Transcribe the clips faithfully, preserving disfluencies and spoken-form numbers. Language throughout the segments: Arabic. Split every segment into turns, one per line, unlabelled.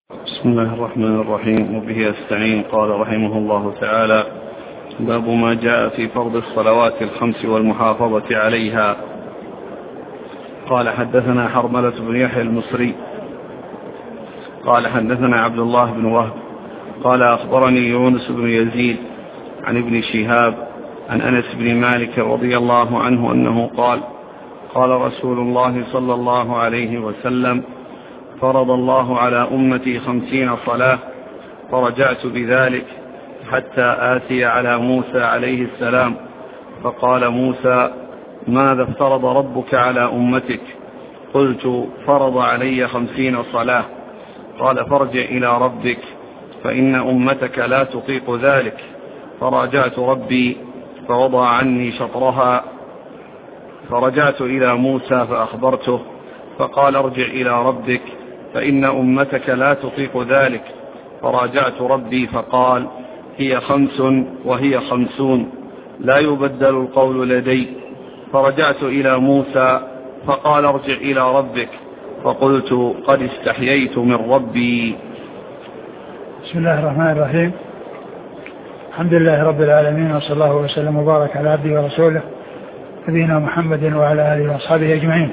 بسم الله الرحمن الرحيم، وبه أستعين. قال رحمه الله تعالى: باب ما جاء في فرض الصلوات الخمس والمحافظة عليها. قال: حدثنا حرملة بن يحيى المصري قال حدثنا عبد الله بن وهب قال أخبرني يونس بن يزيد عن ابن شهاب عن أنس بن مالك رضي الله عنه أنه قال: قال رسول الله صلى الله عليه وسلم: فرض الله على أمتي خمسين صلاة، فرجعت بذلك حتى آتي على موسى عليه السلام، فقال موسى: ماذا افترض ربك على أمتك؟ قلت: فرض علي خمسين صلاة. قال: فارجع إلى ربك فإن أمتك لا تطيق ذلك. فراجعت ربي فوضع عني شطرها، فرجعت إلى موسى فأخبرته، فقال: ارجع إلى ربك فإن أمتك لا تطيق ذلك. فراجعت ربي فقال: هي خمس وهي خمسون، لا يبدل القول لدي. فرجعت إلى موسى فقال: ارجع إلى ربك. فقلت: قد استحييت من ربي.
بسم الله الرحمن الرحيم. الحمد لله رب العالمين، وصلى الله وسلم وبارك على عبده ورسوله نبينا محمد وعلى آله وأصحابه أجمعين.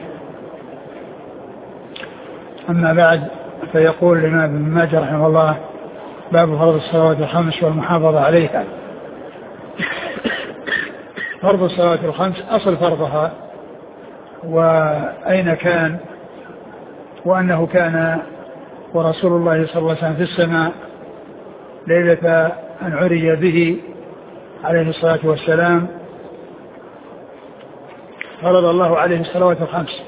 أما بعد، فيقول الإمام ابن ماجه رحمه الله: باب فرض الصلوات الخمس والمحافظة عليها. فرض الصلوات الخمس أصل فرضها وأين كان، وأنه كان ورسول الله صلى الله عليه وسلم في السماء ليلة أن عرج به عليه الصلاة والسلام، فرض الله عليه الصلوات الخمس،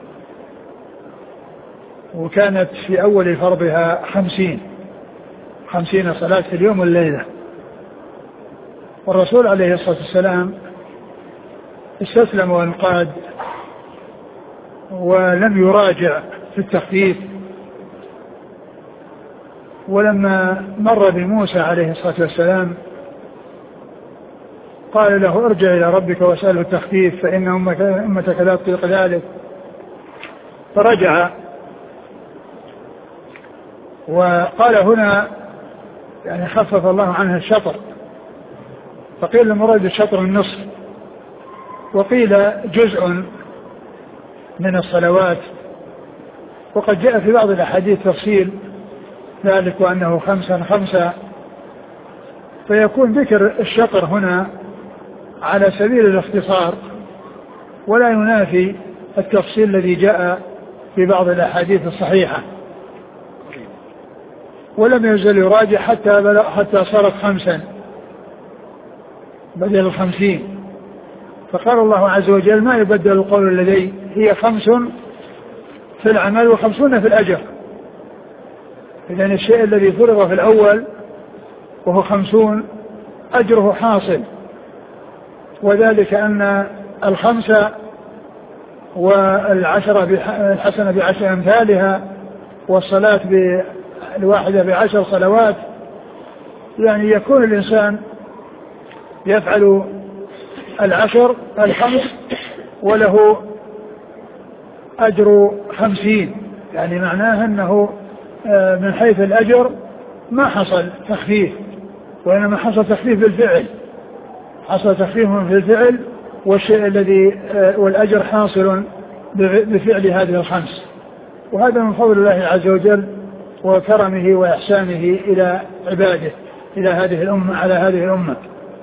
وكانت في أول فرضها خمسين خمسين صلاة في اليوم والليلة. والرسول عليه الصلاة والسلام استسلم وانقاد ولم يراجع في التخفيف. ولما مر بموسى عليه الصلاة والسلام قال له: ارجع إلى ربك واسأله التخفيف فإن أمتك لا تطيق ذلك. فرجع وقال هنا يعني خفف الله عنها الشطر، فقيل المراد الشطر النصف، وقيل جزء من الصلوات. وقد جاء في بعض الأحاديث تفصيل ذلك وأنه خمسا خمسا، فيكون ذكر الشطر هنا على سبيل الاختصار ولا ينافي التفصيل الذي جاء في بعض الأحاديث الصحيحة. ولم يزل يراجع حتى حتى صارت خمسا بدل الخمسين. فقال الله عز وجل: ما يبدل القول لدي، هي خمس في العمل وخمسون في الأجر. إذن الشيء الذي فرض في الأول وهو خمسون أجره حاصل، وذلك أن الخمسة والعشرة الحسنة بعشر أمثالها، والصلاة الواحدة بعشر صلوات، يعني يكون الإنسان يفعل العشر الخمس وله أجر خمسين. يعني معناه أنه من حيث الأجر ما حصل تخفيف، وإنما حصل تخفيف بالفعل، حصل تخفيف في الفعل، والشيء الذي والأجر حاصل بفعل هذه الخمس. وهذا من فضل الله عز وجل وكرمه وإحسانه إلى عباده، إلى هذه الأمة، على هذه الأمة.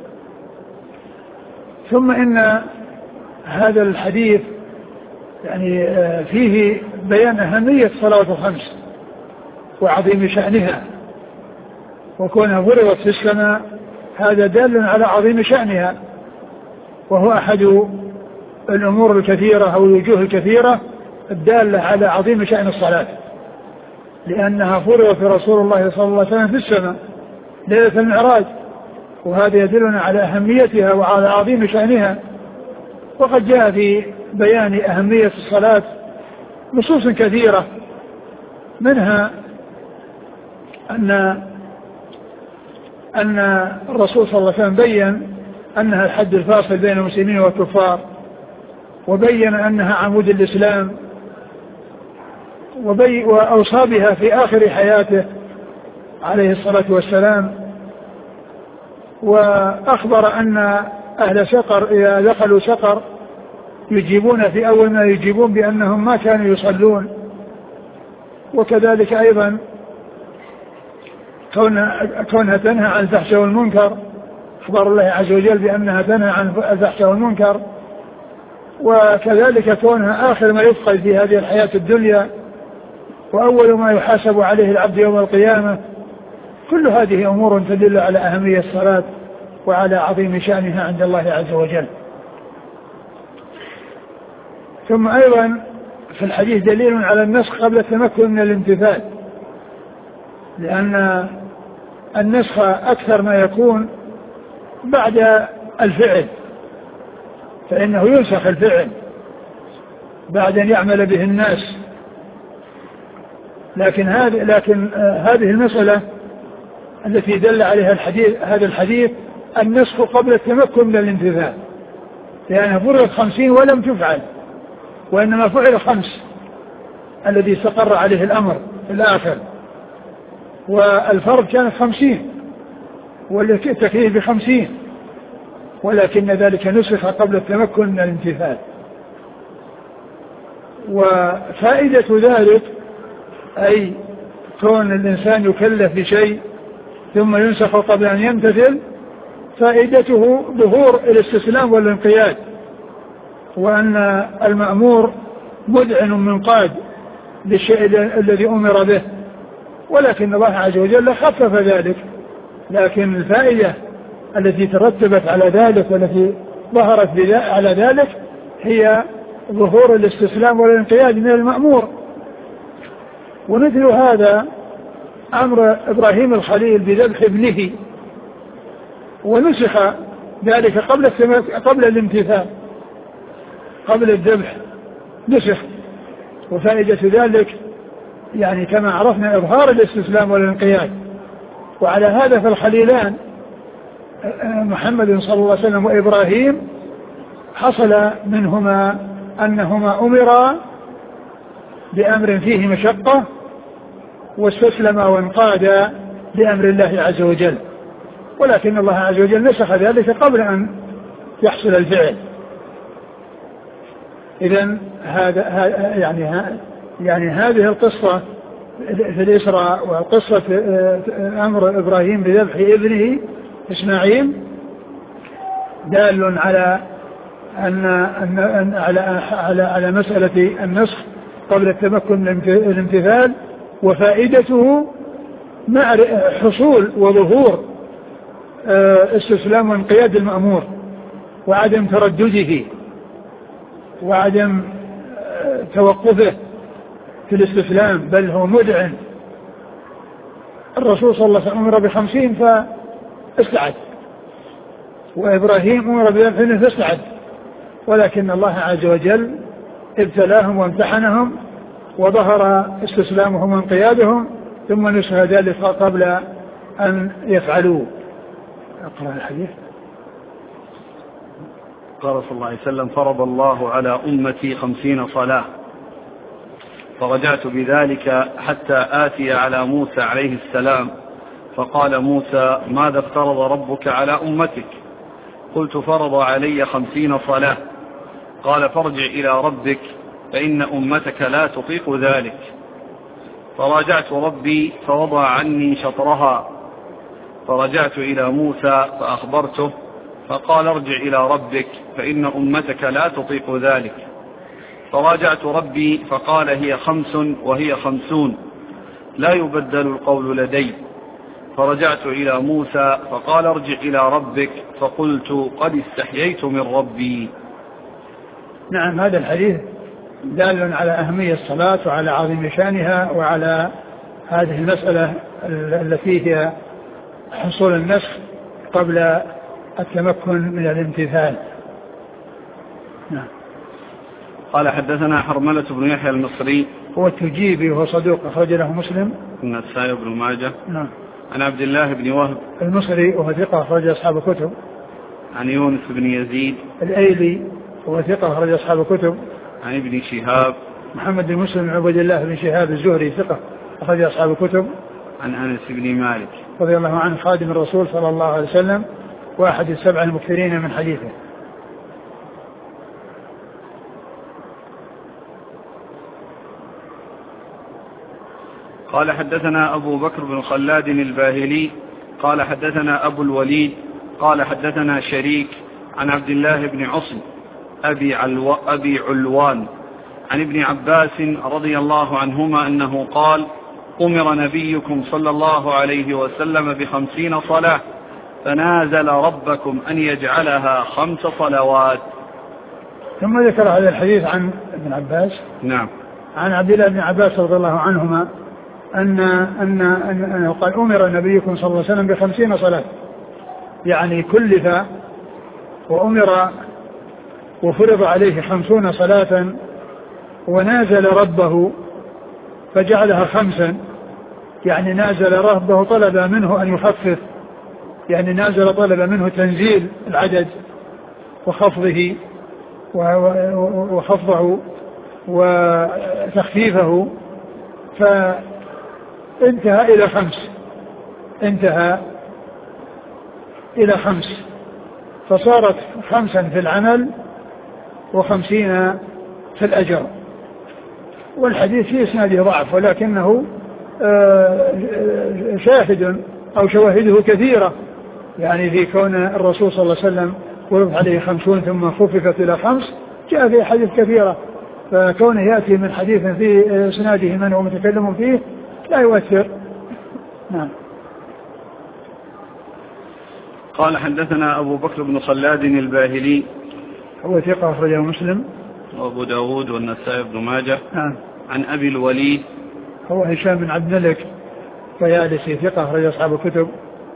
ثم إن هذا الحديث يعني فيه بيان أهمية صلاة الخمس وعظيم شأنها، وكونها فرضت في السماء هذا دال على عظيم شأنها، وهو أحد الأمور الكثيرة أو الوجوه الكثيرة الدالة على عظيم شأن الصلاة، لأنها فرضت رسول الله صلى الله عليه وسلم في السماء ليلة المعراج، وهذا يدلنا على أهميتها وعلى عظيم شأنها. وقد جاء في بيان أهمية الصلاة نصوص كثيرة، منها أن أن الرسول صلى الله عليه وسلم بيّن أنها الحد الفاصل بين المسلمين والكفار، وبيّن أنها عمود الإسلام، وبي وأوصى بها في آخر حياته عليه الصلاة والسلام، وأخبر أن أهل سقر إذا دخلوا سقر يجيبون في أول ما يجيبون بأنهم ما كانوا يصلون. وكذلك أيضا كونها تنهى عن الفحشاء والمنكر، أخبر الله عز وجل بأنها تنهى عن الفحشاء والمنكر. وكذلك كونها آخر ما يفقد في هذه الحياة الدنيا وأول ما يحاسب عليه العبد يوم القيامة. كل هذه أمور تدل على أهمية الصلاة وعلى عظيم شأنها عند الله عز وجل. ثم أيضا في الحديث دليل على النسخ قبل التمكن من الامتثال، لأن النسخ أكثر ما يكون بعد الفعل، فإنه ينسخ الفعل بعد أن يعمل به الناس. لكن هذه لكن هذه المسألة التي دل عليها الحديث هذا الحديث النسخ قبل التمكن من الامتثال، لأنها فرضت خمسين ولم تفعل، وإنما فعل خمس الذي استقر عليه الأمر في الآخر، والفرض كانت خمسين والتكليف بخمسين، ولكن ذلك نسخ قبل التمكن من الامتثال. وفائدة ذلك أي كون الإنسان يكلف بشيء ثم ينسخ قبل أن يمتثل، فائدته ظهور الاستسلام والانقياد، وأن المأمور مذعن منقاد بالشيء الذي أمر به، ولكن الله عز وجل خفف ذلك. لكن الفائدة التي ترتبت على ذلك والتي ظهرت على ذلك هي ظهور الاستسلام والانقياد من المأمور. ومثل هذا أمر إبراهيم الخليل بذبح ابنه، ونسخ ذلك قبل قبل الامتثال، قبل الذبح نسخ. وفائدة ذلك يعني كما عرفنا إظهار الاستسلام والانقياد. وعلى هذا فالخليلان محمد صلى الله عليه وسلم وإبراهيم حصل منهما أنهما أمرا بأمر فيه مشقة واستسلم وانقاد بأمر الله عز وجل، ولكن الله عز وجل نسخ ذلك قبل أن يحصل الفعل. إذن هذا يعني يعني هذه القصة في الإسراء وقصة أمر إبراهيم بذبح ابنه إسماعيل دال على أن أن على على على مسألة النسخ قبل التمكن من الامتثال، وفائدته مع حصول وظهور استسلام وانقياد المأمور وعدم تردده وعدم توقفه في الاستسلام، بل هو مذعن. الرسول صلى الله عليه وسلم أمر بخمسين فاستعد، وإبراهيم أمر بذبح فاستعد، ولكن الله عز وجل ابتلاهم وامتحنهم وظهر استسلامهم وانقيادهم ثم نسخ ذلك قبل أن يفعلوا. أقرأ الحديث.
قال صلى الله عليه وسلم: فرض الله على أمتي خمسين صلاة، فرجعت بذلك حتى آتي على موسى عليه السلام، فقال موسى: ماذا افترض ربك على أمتك؟ قلت: فرض علي خمسين صلاة. قال: فارجع إلى ربك فإن أمتك لا تطيق ذلك. فراجعت ربي فوضع عني شطرها، فرجعت إلى موسى فأخبرته، فقال: ارجع إلى ربك فإن أمتك لا تطيق ذلك. فراجعت ربي فقال: هي خمس وهي خمسون، لا يبدل القول لدي. فرجعت إلى موسى فقال: ارجع إلى ربك، فقلت: قد استحييت من ربي.
نعم، هذا الحديث دال على أهمية الصلاة وعلى عظيم شأنها وعلى هذه المسألة التي هي حصول النسخ قبل التمكن من الامتثال. نعم.
قال: حدثنا حرملة بن يحيى المصري،
هو التجيبي وهو صدوق أخرج له مسلم
النسائي بن ماجه.
نعم.
عن عبد الله بن وهب
المصري وهو ثقة أخرج أصحاب الكتب.
عن يونس بن يزيد
الأيلي وهو ثقة أخرج أصحاب الكتب.
عن ابن شهاب
محمد بن مسلم بن عبد الله بن شهاب الزهري ثقة أخرج أصحاب الكتب.
عن أنس بن مالك
رضي الله عنه خادم الرسول صلى الله عليه وسلم واحد السبع المكثرين من حديثه.
قال حدثنا أبو بكر بن خلاد الباهلي قال حدثنا أبو الوليد قال حدثنا شريك عن عبد الله بن عصم أبي, علو أبي علوان عن ابن عباس رضي الله عنهما أنه قال أمر نبيكم صلى الله عليه وسلم بخمسين صلاة فنازل ربكم أن يجعلها خمس صلوات.
ثم ذكر هذا الحديث عن ابن عباس.
نعم.
عن عبد الله بن عباس رضي الله عنهما أن أن أنه قال أمر نبيكم صلى الله عليه وسلم بخمسين صلاة، يعني كلف وأمر وفرض عليه خمسون صلاة ونازل ربه فجعلها خمسا، يعني نازل ربه طلب منه أن يخفف، يعني نازل طلب منه تنزيل العدد وخفضه وخفضه وتخفيفه، فانتهى إلى خمس انتهى إلى خمس فصارت خمسا في العمل وخمسين في الأجر. والحديث في إسناده ضعف ولكنه شاهد أو شواهده كثيرة، يعني في كون الرسول صلى الله عليه وسلم ورد عليه خمسون ثم خففت إلى خمس جاء في حديث كثيرة، فكونه يأتي من حديث في إسناده من هو متكلم فيه لا يؤثر. نعم.
قال حدثنا أبو بكر بن خلاد الباهلي
هو ثقة أخرجه مسلم
وأبو داود والنسائي بن ماجه.
نعم.
عن أبي الوليد
هو هشام بن عبد الملك طيالسي ثقة أخرج أصحاب الكتب.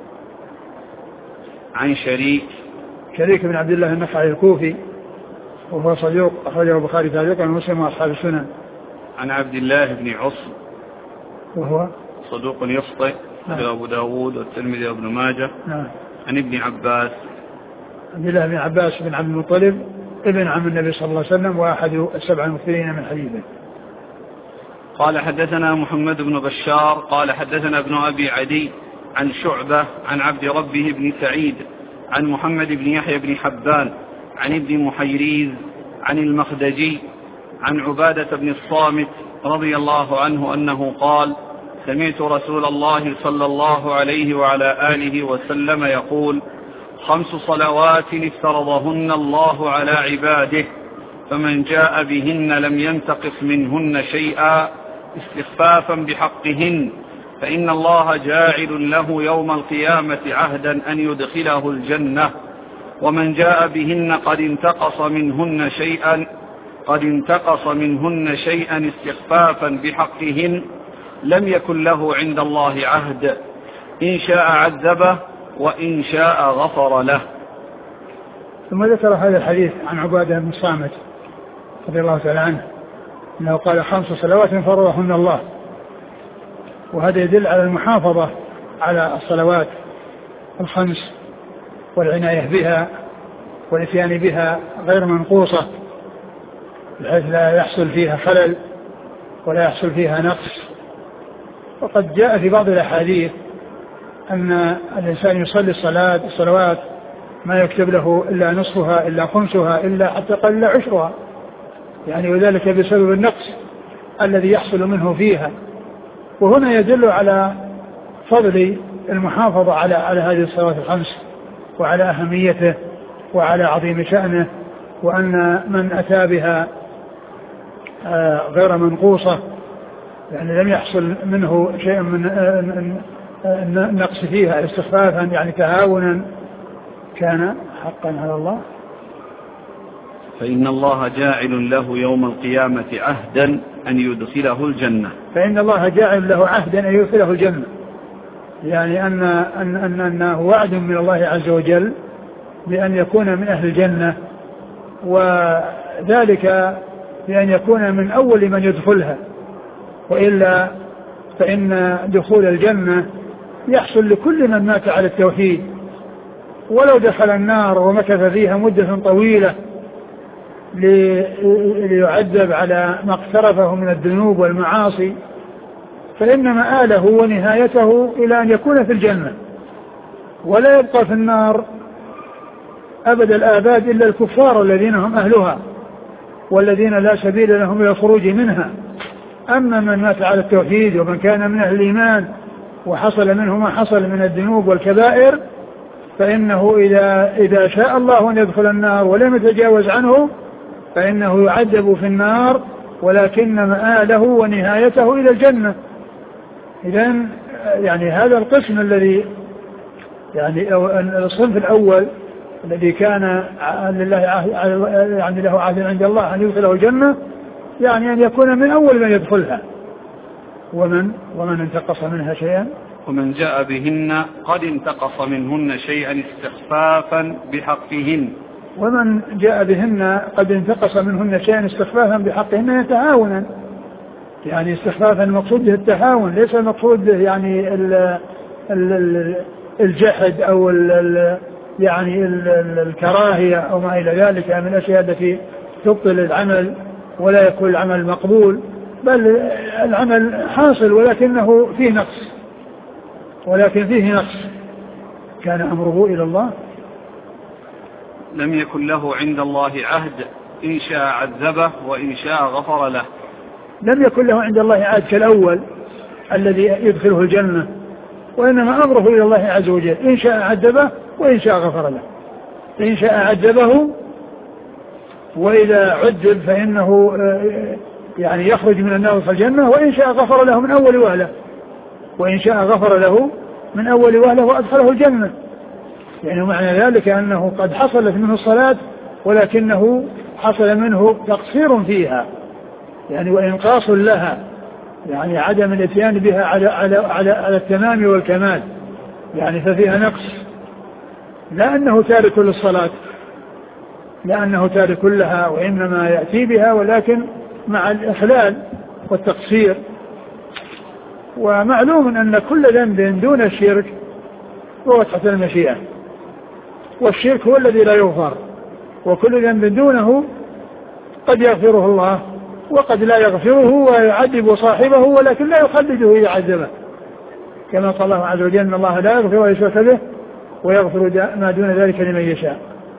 عن شريك
شريك بن عبد الله النخعي الكوفي وهو صدوق أخرجه البخاري تعليقا ومسلم وأصحاب السنن.
عن عبد الله بن عصم
وهو
صدوق يخطئ أخرجه أبو داود والترمذي وابن ماجه.
نعم.
عن ابن عباس
عبد الله بن عباس بن عبد المطلب ابن عم النبي صلى الله عليه وسلم وأحد السبع المكثرين من حديثه.
قال حدثنا محمد بن بشار قال حدثنا ابن أبي عدي عن شعبة عن عبد ربه بن سعيد عن محمد بن يحيى بن حبان عن ابن محيريز عن المخدجي عن عبادة بن الصامت رضي الله عنه أنه قال سمعت رسول الله صلى الله عليه وعلى آله وسلم يقول خمس صلوات افترضهن الله على عباده فمن جاء بهن لم ينتقص منهن شيئا استخفافا بحقهن فإن الله جاعل له يوم القيامة عهدا أن يدخله الجنة ومن جاء بهن قد انتقص منهن شيئا قد انتقص منهن شيئا استخفافا بحقهن لم يكن له عند الله عهد إن شاء عذبه وإن شاء غفر له.
ثم ذكر هذا الحديث عن عبادة بن الصامت رضي الله تعالى عنه أنه قال خمس صلوات فرضهن الله، وهذا يدل على المحافظة على الصلوات الخمس والعناية بها والإتيان بها غير منقوصة بحيث لا يحصل فيها خلل ولا يحصل فيها نقص. وقد جاء في بعض الأحاديث أن الإنسان يصلي الصلاة الصلوات ما يكتب له إلا نصفها إلا خمسها إلا حتى قل عشرها، يعني وذلك بسبب النقص الذي يحصل منه فيها. وهنا يدل على فضل المحافظة على على هذه الصلوات الخمس وعلى أهميته وعلى عظيم شأنه، وأن من أتى بها غير منقوصة يعني لم يحصل منه شيء من النقص فيها استخفافا يعني تهاونا كان حقا على الله.
فإن الله جاعل له يوم القيامة عهدا أن يدخله الجنة
فإن الله جاعل له عهدا أن يدخله الجنة، يعني أن أن أن أنه وعد من الله عز وجل بأن يكون من أهل الجنة، وذلك بأن يكون من أول من يدخلها، وإلا فإن دخول الجنة يحصل لكل من مات على التوحيد، ولو دخل النار ومكث فيها مدة طويلة ليعذب على ما اقترفه من الذنوب والمعاصي، فإن مآله ونهايته إلى أن يكون في الجنة، ولا يبقى في النار أبد الآباد إلا الكفار الذين هم أهلها والذين لا سبيل لهم إلى الخروج منها. أما من مات على التوحيد ومن كان من أهل الإيمان وحصل منه ما حصل من الذنوب والكبائر، فإنه إذا, إذا شاء الله أن يدخل النار ولم يتجاوز عنه فإنه يعذب في النار، ولكن مآله ونهايته إلى الجنة. إذن يعني هذا القسم الذي يعني الصنف الأول الذي كان لله يعني له عهد عند الله أن يدخله الجنة، يعني أن يكون من أول من يدخلها. ومن ومن انتقص منها شيئا
ومن جاء بهن قد انتقص منهن شيئا استخفافا بحقهن
ومن جاء بهن قد انتقص منهن شيئا استخفافا بحقهن يتهاونا، يعني استخفافا المقصود به التهاون، ليس المقصود به يعني ال ال الجحد أو ال يعني الكراهية أو ما إلى ذلك من الأشياء التي تبطل العمل ولا يكون العمل مقبول، بل العمل حاصل ولكنه فيه نقص، ولكن فيه نقص. كان أمره إلى الله.
لم يكن له عند الله عهد، إن شاء عذبه وإن شاء غفر له.
لم يكن له عند الله عهد كالأول الذي يدخله الجنة، وإنما أمره إلى الله عز وجل، إن شاء عذبه وإن شاء غفر له. إن شاء عذبه، وإذا عذب فإنه يعني يخرج من النار في الجنة، وإن شاء غفر له من أول وهلة وإن شاء غفر له من أول وهلة وأدخله الجنة. يعني معنى ذلك أنه قد حصلت منه الصلاة ولكنه حصل منه تقصير فيها، يعني وإنقاص لها، يعني عدم الاتيان بها على, على, على, على التمام والكمال، يعني ففيها نقص، لا أنه تارك للصلاة، لأنه تارك لها وإنما يأتي بها، ولكن مع الإخلال والتقصير. ومعلوم أن كل ذنب دون الشرك هو تحت المشيئة، والشرك هو الذي لا يغفر، وكل ذنب دونه قد يغفره الله وقد لا يغفره ويعذب صاحبه، ولكن لا يخلده إذا عذبه، كما قال الله عز وجل إن الله لا يغفر ويشرك به ويغفر ما دون ذلك لمن يشاء.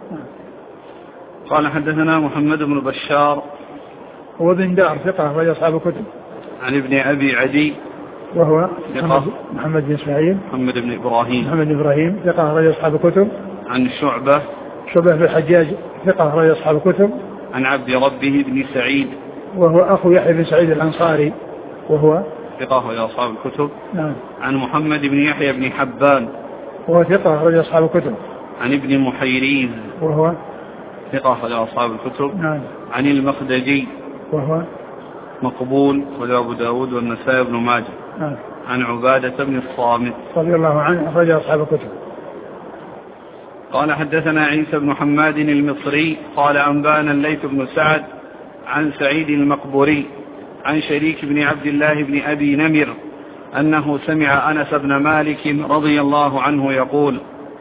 قال حدثنا محمد بن بشار
هو بن دار ثقة أخرج أصحاب الكتب.
عن ابن أبي عدي
وهو محمد بن إسماعيل
محمد بن إبراهيم
محمد بن إبراهيم ثقة أخرج أصحاب الكتب.
عن شعبة
شعبة بن الحجاج ثقة أخرج أصحاب الكتب.
عن عبد ربه بن سعيد
وهو أخو يحيى بن سعيد الأنصاري وهو
ثقة أخرج أصحاب الكتب.
نعم.
عن محمد بن يحيى بن حبان
وهو ثقة أخرج أصحاب الكتب.
عن ابن محيريز
وهو
ثقة أخرج أصحاب الكتب.
نعم.
عن المخدجي
وهو
مقبول وله أبو داود والنسائي بن ماجه.
نعم.
عن عبادة بن الصامت
رضي الله عنه أخرج أصحاب الكتب.
قال حدثنا عيسى بن حماد المصري قال أنبانا الليث بن سعد عن سعيد المقبوري عن شريك بن عبد الله بن أبي نمر أنه سمع أنس بن مالك رضي الله عنه يقول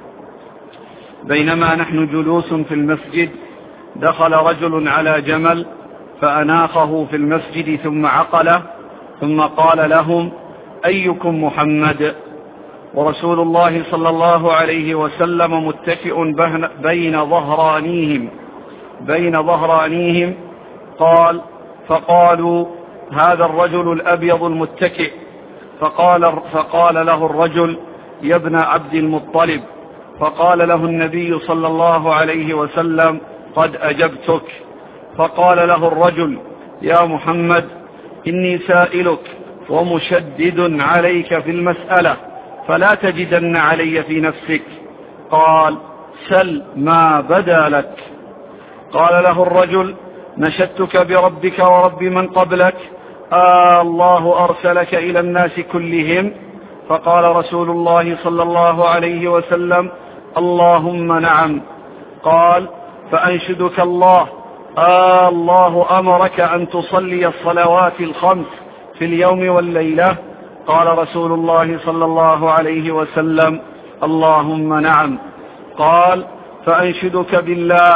بينما نحن جلوس في المسجد دخل رجل على جمل فأناخه في المسجد ثم عقله ثم قال لهم أيكم محمد؟ ورسول الله صلى الله عليه وسلم متكئ بين ظهرانيهم بين ظهرانيهم قال فقالوا هذا الرجل الأبيض المتكئ. فقال, فقال له الرجل يا ابن عبد المطلب. فقال له النبي صلى الله عليه وسلم قد أجبتك. فقال له الرجل يا محمد إني سائلك ومشدد عليك في المسألة فلا تجدن علي في نفسك. قال سل ما بدا لك. قال له الرجل نشدتك بربك ورب من قبلك آه الله أرسلك إلى الناس كلهم؟ فقال رسول الله صلى الله عليه وسلم اللهم نعم. قال فأنشدك الله آه الله أمرك أن تصلي الصلوات الخمس في اليوم والليلة؟ قال رسول الله صلى الله عليه وسلم اللهم نعم. قال فأنشدك بالله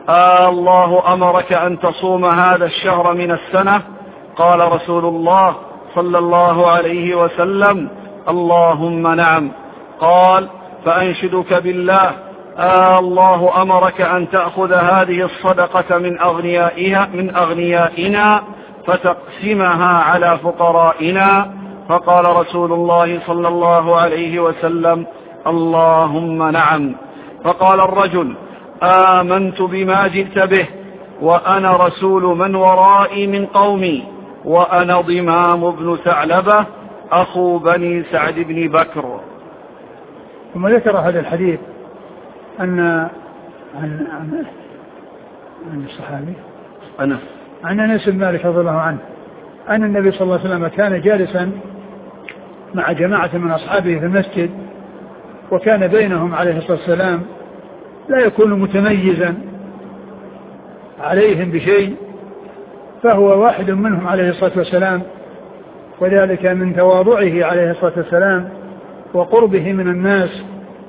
آه الله أمرك أن تصوم هذا الشهر من السنة؟ قال رسول الله صلى الله عليه وسلم: اللهم نعم. قال: فأنشدك بالله، آه الله أمرك أن تأخذ هذه الصدقة من أغنيائها من أغنيائنا فتقسمها على فقرائنا؟ فقال رسول الله صلى الله عليه وسلم: اللهم نعم. فقال الرجل: آمنت بما جئت به، وأنا رسول من ورائي من قومي، وأنا ضمام بن ثعلبة أخو بني سعد بن بكر.
ثم ذكر هذا الحديث أن عن عن, عن الصحابي
أنس
عن أنس بن مالك رضي الله عنه أن النبي صلى الله عليه وسلم كان جالسا مع جماعة من أصحابه في المسجد، وكان بينهم عليه الصلاة والسلام لا يكون متميزا عليهم بشيء، فهو واحد منهم عليه الصلاة والسلام، وذلك من تواضعه عليه الصلاة والسلام وقربه من الناس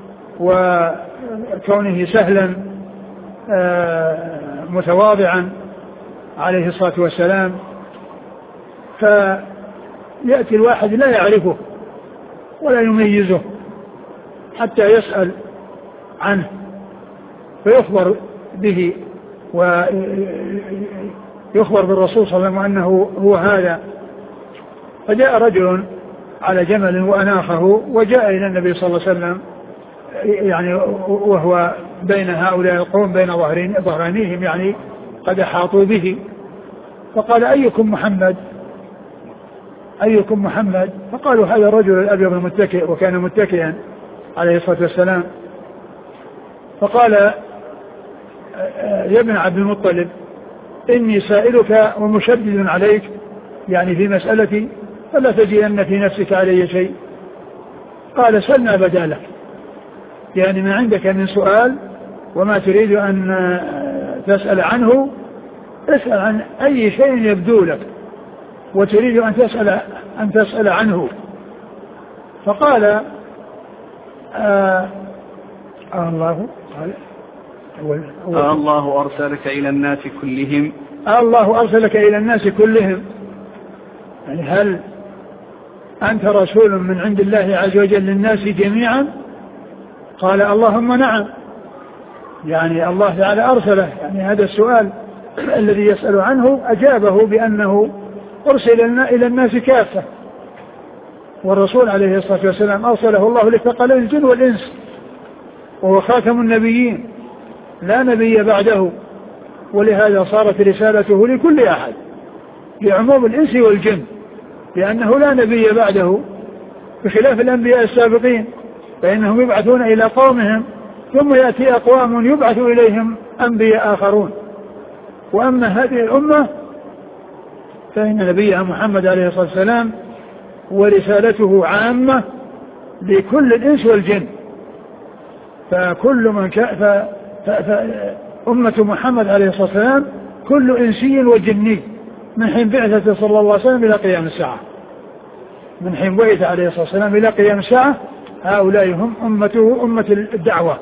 وكونه سهلا متواضعا عليه الصلاة والسلام. فيأتي الواحد لا يعرفه ولا يميزه حتى يسأل عنه فيخبر به ويخبر بالرسول صلى الله عليه وسلم أنه هو هذا. فجاء رجل على جمل وأناخه وجاء إلى النبي صلى الله عليه وسلم يعني وهو بين هؤلاء القوم بين ظهرانيهم يعني قد أحاطوا به، فقال: أيكم محمد أيكم محمد فقالوا: هذا الرجل الأبيض المتكئ، وكان متكئا عليه الصلاة والسلام. فقال: يا ابن عبد المطلب، إني سائلك ومشدد عليك يعني في مسألتي، فلا تجدن في نفسك علي شيء. قال: سلنا بدالك، يعني ما عندك من سؤال وما تريد أن تسأل عنه اسأل عن أي شيء يبدو لك وتريد أن تسأل, أن تسأل عنه. فقال: آه آه الله قال أول أول
آه الله أرسلك إلى الناس كلهم
آه الله أرسلك إلى الناس كلهم، يعني هل أنت رسول من عند الله عز وجل للناس جميعا؟ قال: اللهم نعم، يعني الله تعالى أرسله، يعني هذا السؤال الذي يسأل عنه أجابه بأنه أرسل إلى الناس كافة، والرسول عليه الصلاة والسلام أرسله الله لثقلي الجن والإنس، وهو خاتم النبيين لا نبي بعده، ولهذا صارت رسالته لكل أحد لعموم الإنس والجن، لأنه لا نبي بعده بخلاف الأنبياء السابقين، فإنهم يبعثون إلى قومهم ثم يأتي أقوام يبعث إليهم أنبياء آخرون. وأما هذه الأمة فإن نبيها محمد عليه الصلاة والسلام ورسالته عامة لكل الإنس والجن، فكل من كان فأمة محمد عليه الصلاة والسلام كل إنسي وجني من حين بعثة صلى الله عليه وسلم إلى قيام الساعة، من حين بعث عليه الصلاة والسلام إلى قيام الساعة هؤلاء هم أمته أمة الدعوة،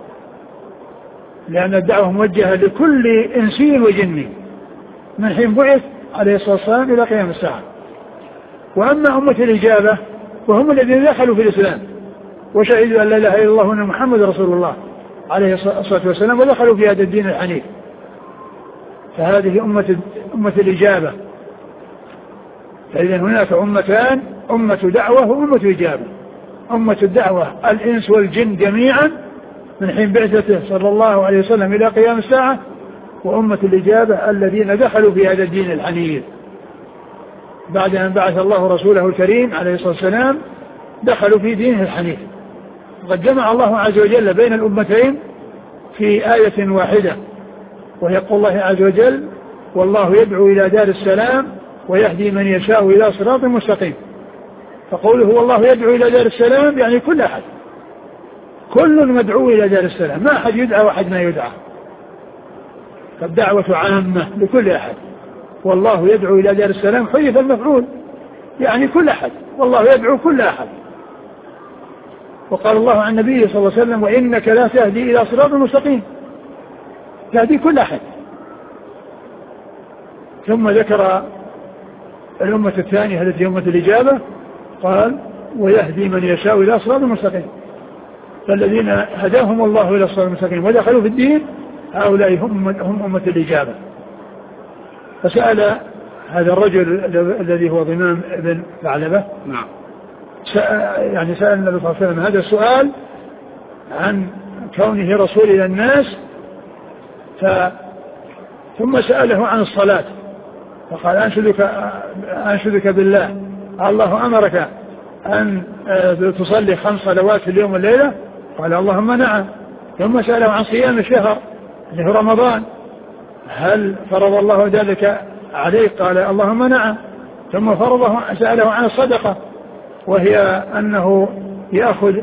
لأن الدعوة موجهة لكل إنسي وجني من حين بعث عليه الصلاة والسلام إلى قيام الساعة. وأما أمة الإجابة وهم الذين دخلوا في الإسلام وشهدوا أن لا إله إلا الله وأن محمد رسول الله عليه الصلاة والسلام ودخلوا في هذا الدين الحنيف، فهذه أمة أمة الإجابة. فإذا هناك أمتان، أمة دعوة وأمة إجابة. أمة الدعوة الإنس والجن جميعا من حين بعثته صلى الله عليه وسلم إلى قيام الساعة، وأمة الإجابة الذين دخلوا في هذا الدين الحنيف بعد أن بعث الله رسوله الكريم عليه الصلاة والسلام، دخلوا في دينه الحنيف. وقد جمع الله عز وجل بين الأمتين في آية واحدة، وهي قول الله عز وجل: والله يدعو إلى دار السلام ويهدي من يشاء إلى صراط مستقيم. فقوله والله يدعو إلى دار السلام يعني كل أحد، كل مدعو إلى دار السلام، ما أحد يدعى وأحد ما يدعى، فالدعوة عامة لكل أحد. والله يدعو إلى دار السلام حذف المفعول يعني كل أحد، والله يدعو كل أحد. وقال الله عن النبي صلى الله عليه وسلم: وإنك لا تهدي إلى صراط مستقيم، تهدي كل أحد. ثم ذكر الأمة الثانية التي أمة الإجابة، قال ويهدي من يشاء إلى صراط مستقيم. فالذين هداهم الله إلى صراط مستقيم ودخلوا في الدين هؤلاء هم, هم أمة الإجابة. فسأل هذا الرجل الذي هو ضمام بن ثعلبة
نعم
يعني سأل النبي صلى الله عليه وسلم هذا السؤال عن كونه رسول إلى الناس، ف ثم سأله عن الصلاة فقال أنشدك, أنشدك بالله الله أمرك أن تصلي خمس صلوات في اليوم والليلة؟ قال اللهم نعم. ثم سأله عن صيام الشهر اللي هو رمضان، هل فرض الله ذلك عليه؟ قال اللهم نعم. ثم فرضه سأله عن الصدقة وهي أنه يأخذ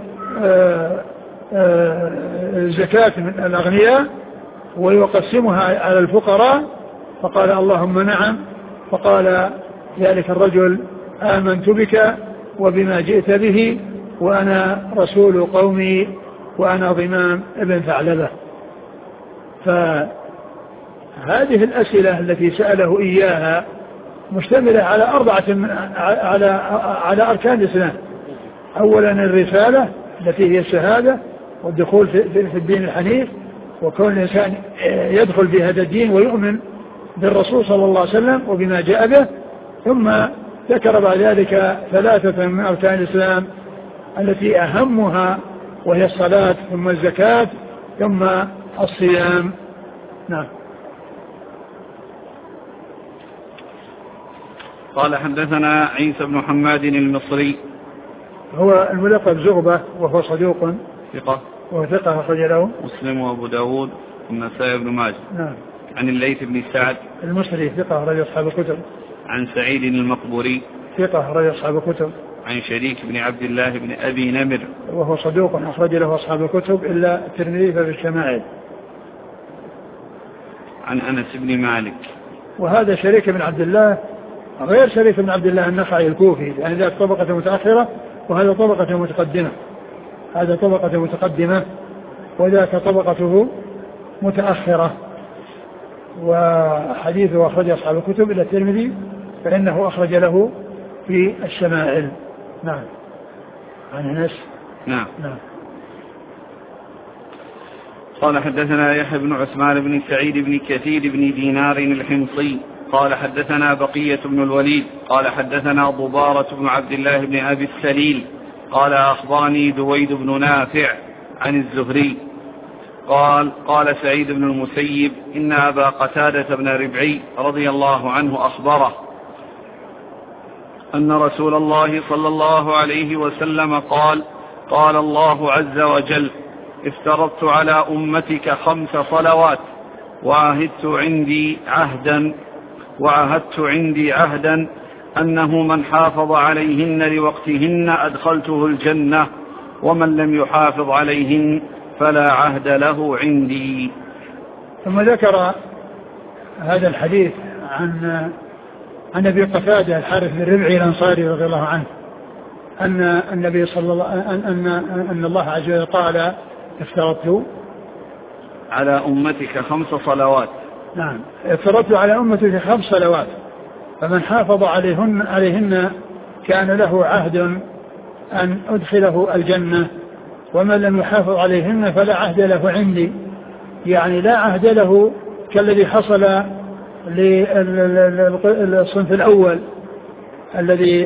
الزكاة من الأغنياء ويقسمها على الفقراء، فقال اللهم نعم. فقال ذلك الرجل آمنت بك وبما جئت به وأنا رسول قومي وأنا ضمام ابن ثعلبة. فهذه الأسئلة التي سأله إياها مشتملة على أربعة على على أركان الإسلام. أولا الرسالة التي هي الشهادة والدخول في الدين الحنيف، وكون الإنسان يدخل في هذا الدين ويؤمن بالرسول صلى الله عليه وسلم وبما جاء به. ثم ذكر بعد ذلك ثلاثة من أركان الإسلام التي أهمها وهي الصلاة ثم الزكاة ثم الصيام. نعم.
قال حدثنا عيسى بن حماد المصري
هو الملقب زغبة وهو صدوق
ثقة
وهو ثقة أخرج له
مسلم وأبو داود والنسائي بن ماجه.
نعم.
عن الليث بن سعد
المصري ثقة أخرج أصحاب الكتب.
عن سعيد المقبوري
ثقة أخرج أصحاب الكتب.
عن شريك بن عبد الله بن أبي نمر
وهو صدوق أخرج له أصحاب الكتب إلا الترمذي في الشمائل.
عن أنس بن مالك.
وهذا شريك بن عبد الله غير شريك بن عبد الله النخعي الكوفي، يعني ذاك طبقة متأخرة وهذا طبقة متقدمة. هذا طبقة متقدمة وذاك طبقته متأخرة. وحديثه أخرج أصحاب الكتب إلى الترمذي فإنه أخرج له في الشمائل. نعم. عن أنس.
نعم.
نعم.
قال حدثنا يحيى بن عثمان بن سعيد بن كثير بن دينار الحمصي قال حدثنا بقية بن الوليد قال حدثنا ضبارة بن عبد الله بن أبي السليل قال أخبرني دويد بن نافع عن الزهري قال قال سعيد بن المسيب إن أبا قتادة بن ربعي رضي الله عنه أخبره أن رسول الله صلى الله عليه وسلم قال قال الله عز وجل افترضت على أمتك خمس صلوات وعهدت عندي عهدا وعهدت عندي عهدا أنه من حافظ عليهن لوقتهن أدخلته الجنة ومن لم يحافظ عليهن فلا عهد له عندي.
ثم ذكر هذا الحديث عن عن أبي قتادة الحارث بن ربعي الأنصاري رضي الله عنه أن النبي صلى الله أن أن أن الله عز وجل قال افترضت
على أمتك خمس صلوات.
نعم. افترضت على أمتك خمس صلوات فمن حافظ عليهن عليهن كان له عهد أن أدخله الجنة ومن لم يحافظ عليهن فلا عهد له عندي. يعني لا عهد له كالذي حصل للصنف الأول الذي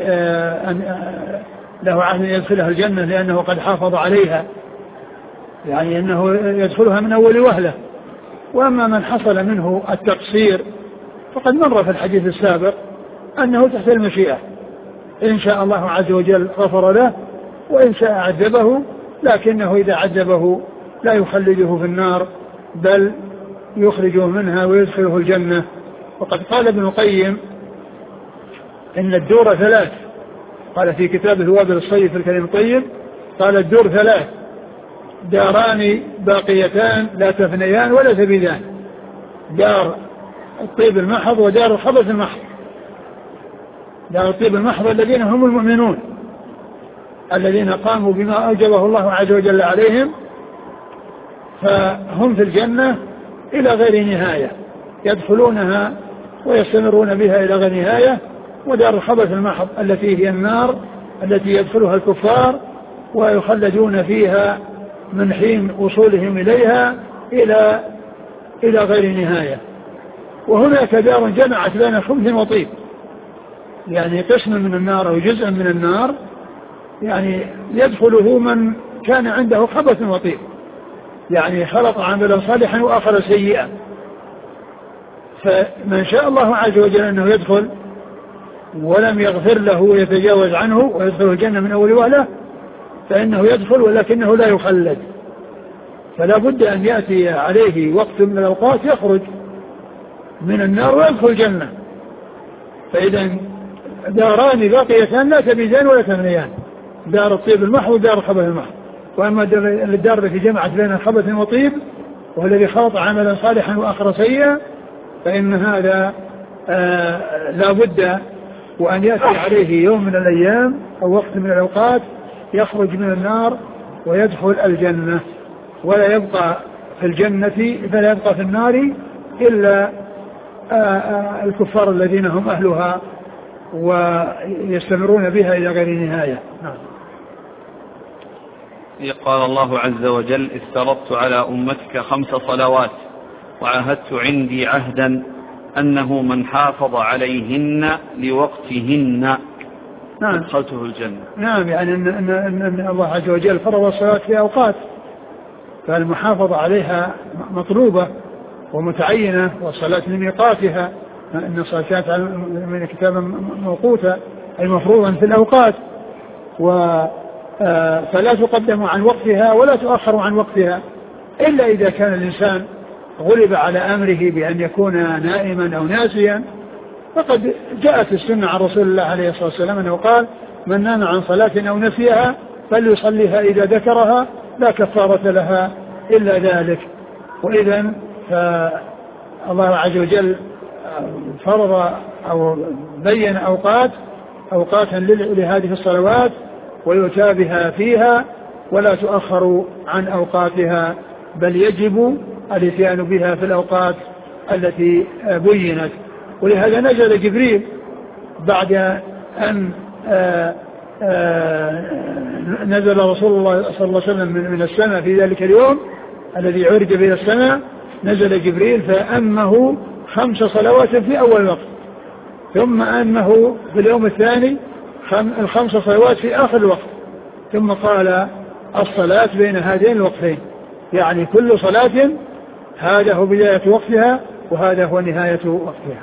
له عهد أن يدخلها الجنة لأنه قد حافظ عليها، يعني أنه يدخلها من أول وهلة. وأما من حصل منه التقصير فقد مر في الحديث السابق أنه تحت المشيئة، إن شاء الله عز وجل غفر له وإن شاء عذبه، لكنه إذا عذبه لا يخلده في النار بل يخرجه منها ويدخله الجنة. وقد قال ابن القيم إن الدور ثلاث، قال في كتابه وابل الصيف في الكلم الطيب قال الدور ثلاث، داران باقيتان لا تفنيان ولا تبيدان، دار الطيب المحض ودار الخبث المحض. دار الطيب المحض الذين هم المؤمنون الذين قاموا بما أوجبه الله عز وجل عليهم فهم في الجنة، إلى غير نهاية، يدخلونها ويستمرون بها إلى غير نهاية. ودار الخبث المحض التي هي النار التي يدخلها الكفار ويخلدون فيها من حين وصولهم إليها إلى إلى غير نهاية. وهناك دار جمعت بين خبث وطيب، يعني قسم من النار أو جزء من النار يعني يدخله من كان عنده خبث وطيب، يعني خلط عملا صالحا وآخر سيئا، فمن شاء الله عز وجل أنه يدخل ولم يغفر له ويتجاوز عنه ويدخل الجنة من أول وهلة فإنه يدخل ولكنه لا يخلد، فلا بد أن يأتي عليه وقت من الأوقات يخرج من النار ويدخل الجنة. فإذا داران باقيتان لا تبيدان ولا تمنيان، دار الطيب المحض ودار الخبث المحض. وأما الدار التي جمعت بين خبث وطيب والذي خلط عملا صالحا وآخر سيئا فإن هذا آه لا بد وأن يأتي عليه يوم من الأيام أو وقت من الأوقات يخرج من النار ويدخل الجنة، ولا يبقى في الجنة فلا يبقى في النار إلا آه آه الكفار الذين هم أهلها ويستمرون بها إلى غير نهاية. نعم.
قال الله عز وجل: افترضت على أمتك خمس صلوات وعهدت عندي عهدا أنه من حافظ عليهن لوقتهن
نعم.
أدخلته الجنة.
نعم، يعني أن, أن, أن, أن الله عز وجل فرض الصلاة في أوقات، فالمحافظة عليها مطلوبة ومتعينة، والصلاة لميقاتها، أن الصلاة من كتابا موقوتا أي مفروضا في الأوقات، فلا تقدم عن وقتها ولا تؤخر عن وقتها إلا إذا كان الإنسان غلب على أمره بأن يكون نائما أو ناسيا، فقد جاءت السنة عن رسول الله عليه الصلاة والسلام أنه قال: من نام عن صلاة أو نسيها فليصليها إذا ذكرها لا كفارة لها إلا ذلك. وإذن فالله عز وجل فرض أو بين أوقات أوقاتا لهذه الصلوات ويؤتى بها فيها ولا تؤخر عن أوقاتها، بل يجب الاتيان بها في الأوقات التي بينت. ولهذا نزل جبريل بعد أن آآ آآ نزل رسول الله صلى الله عليه وسلم من السماء في ذلك اليوم الذي عرج به السماء، نزل جبريل فأمه خمس صلوات في أول وقت، ثم أمه في اليوم الثاني الخمس صلوات في آخر الوقت، ثم قال: الصلاة بين هذين الوقتين، يعني كل صلاة هذا هو بداية وقتها وهذا هو نهاية وقتها.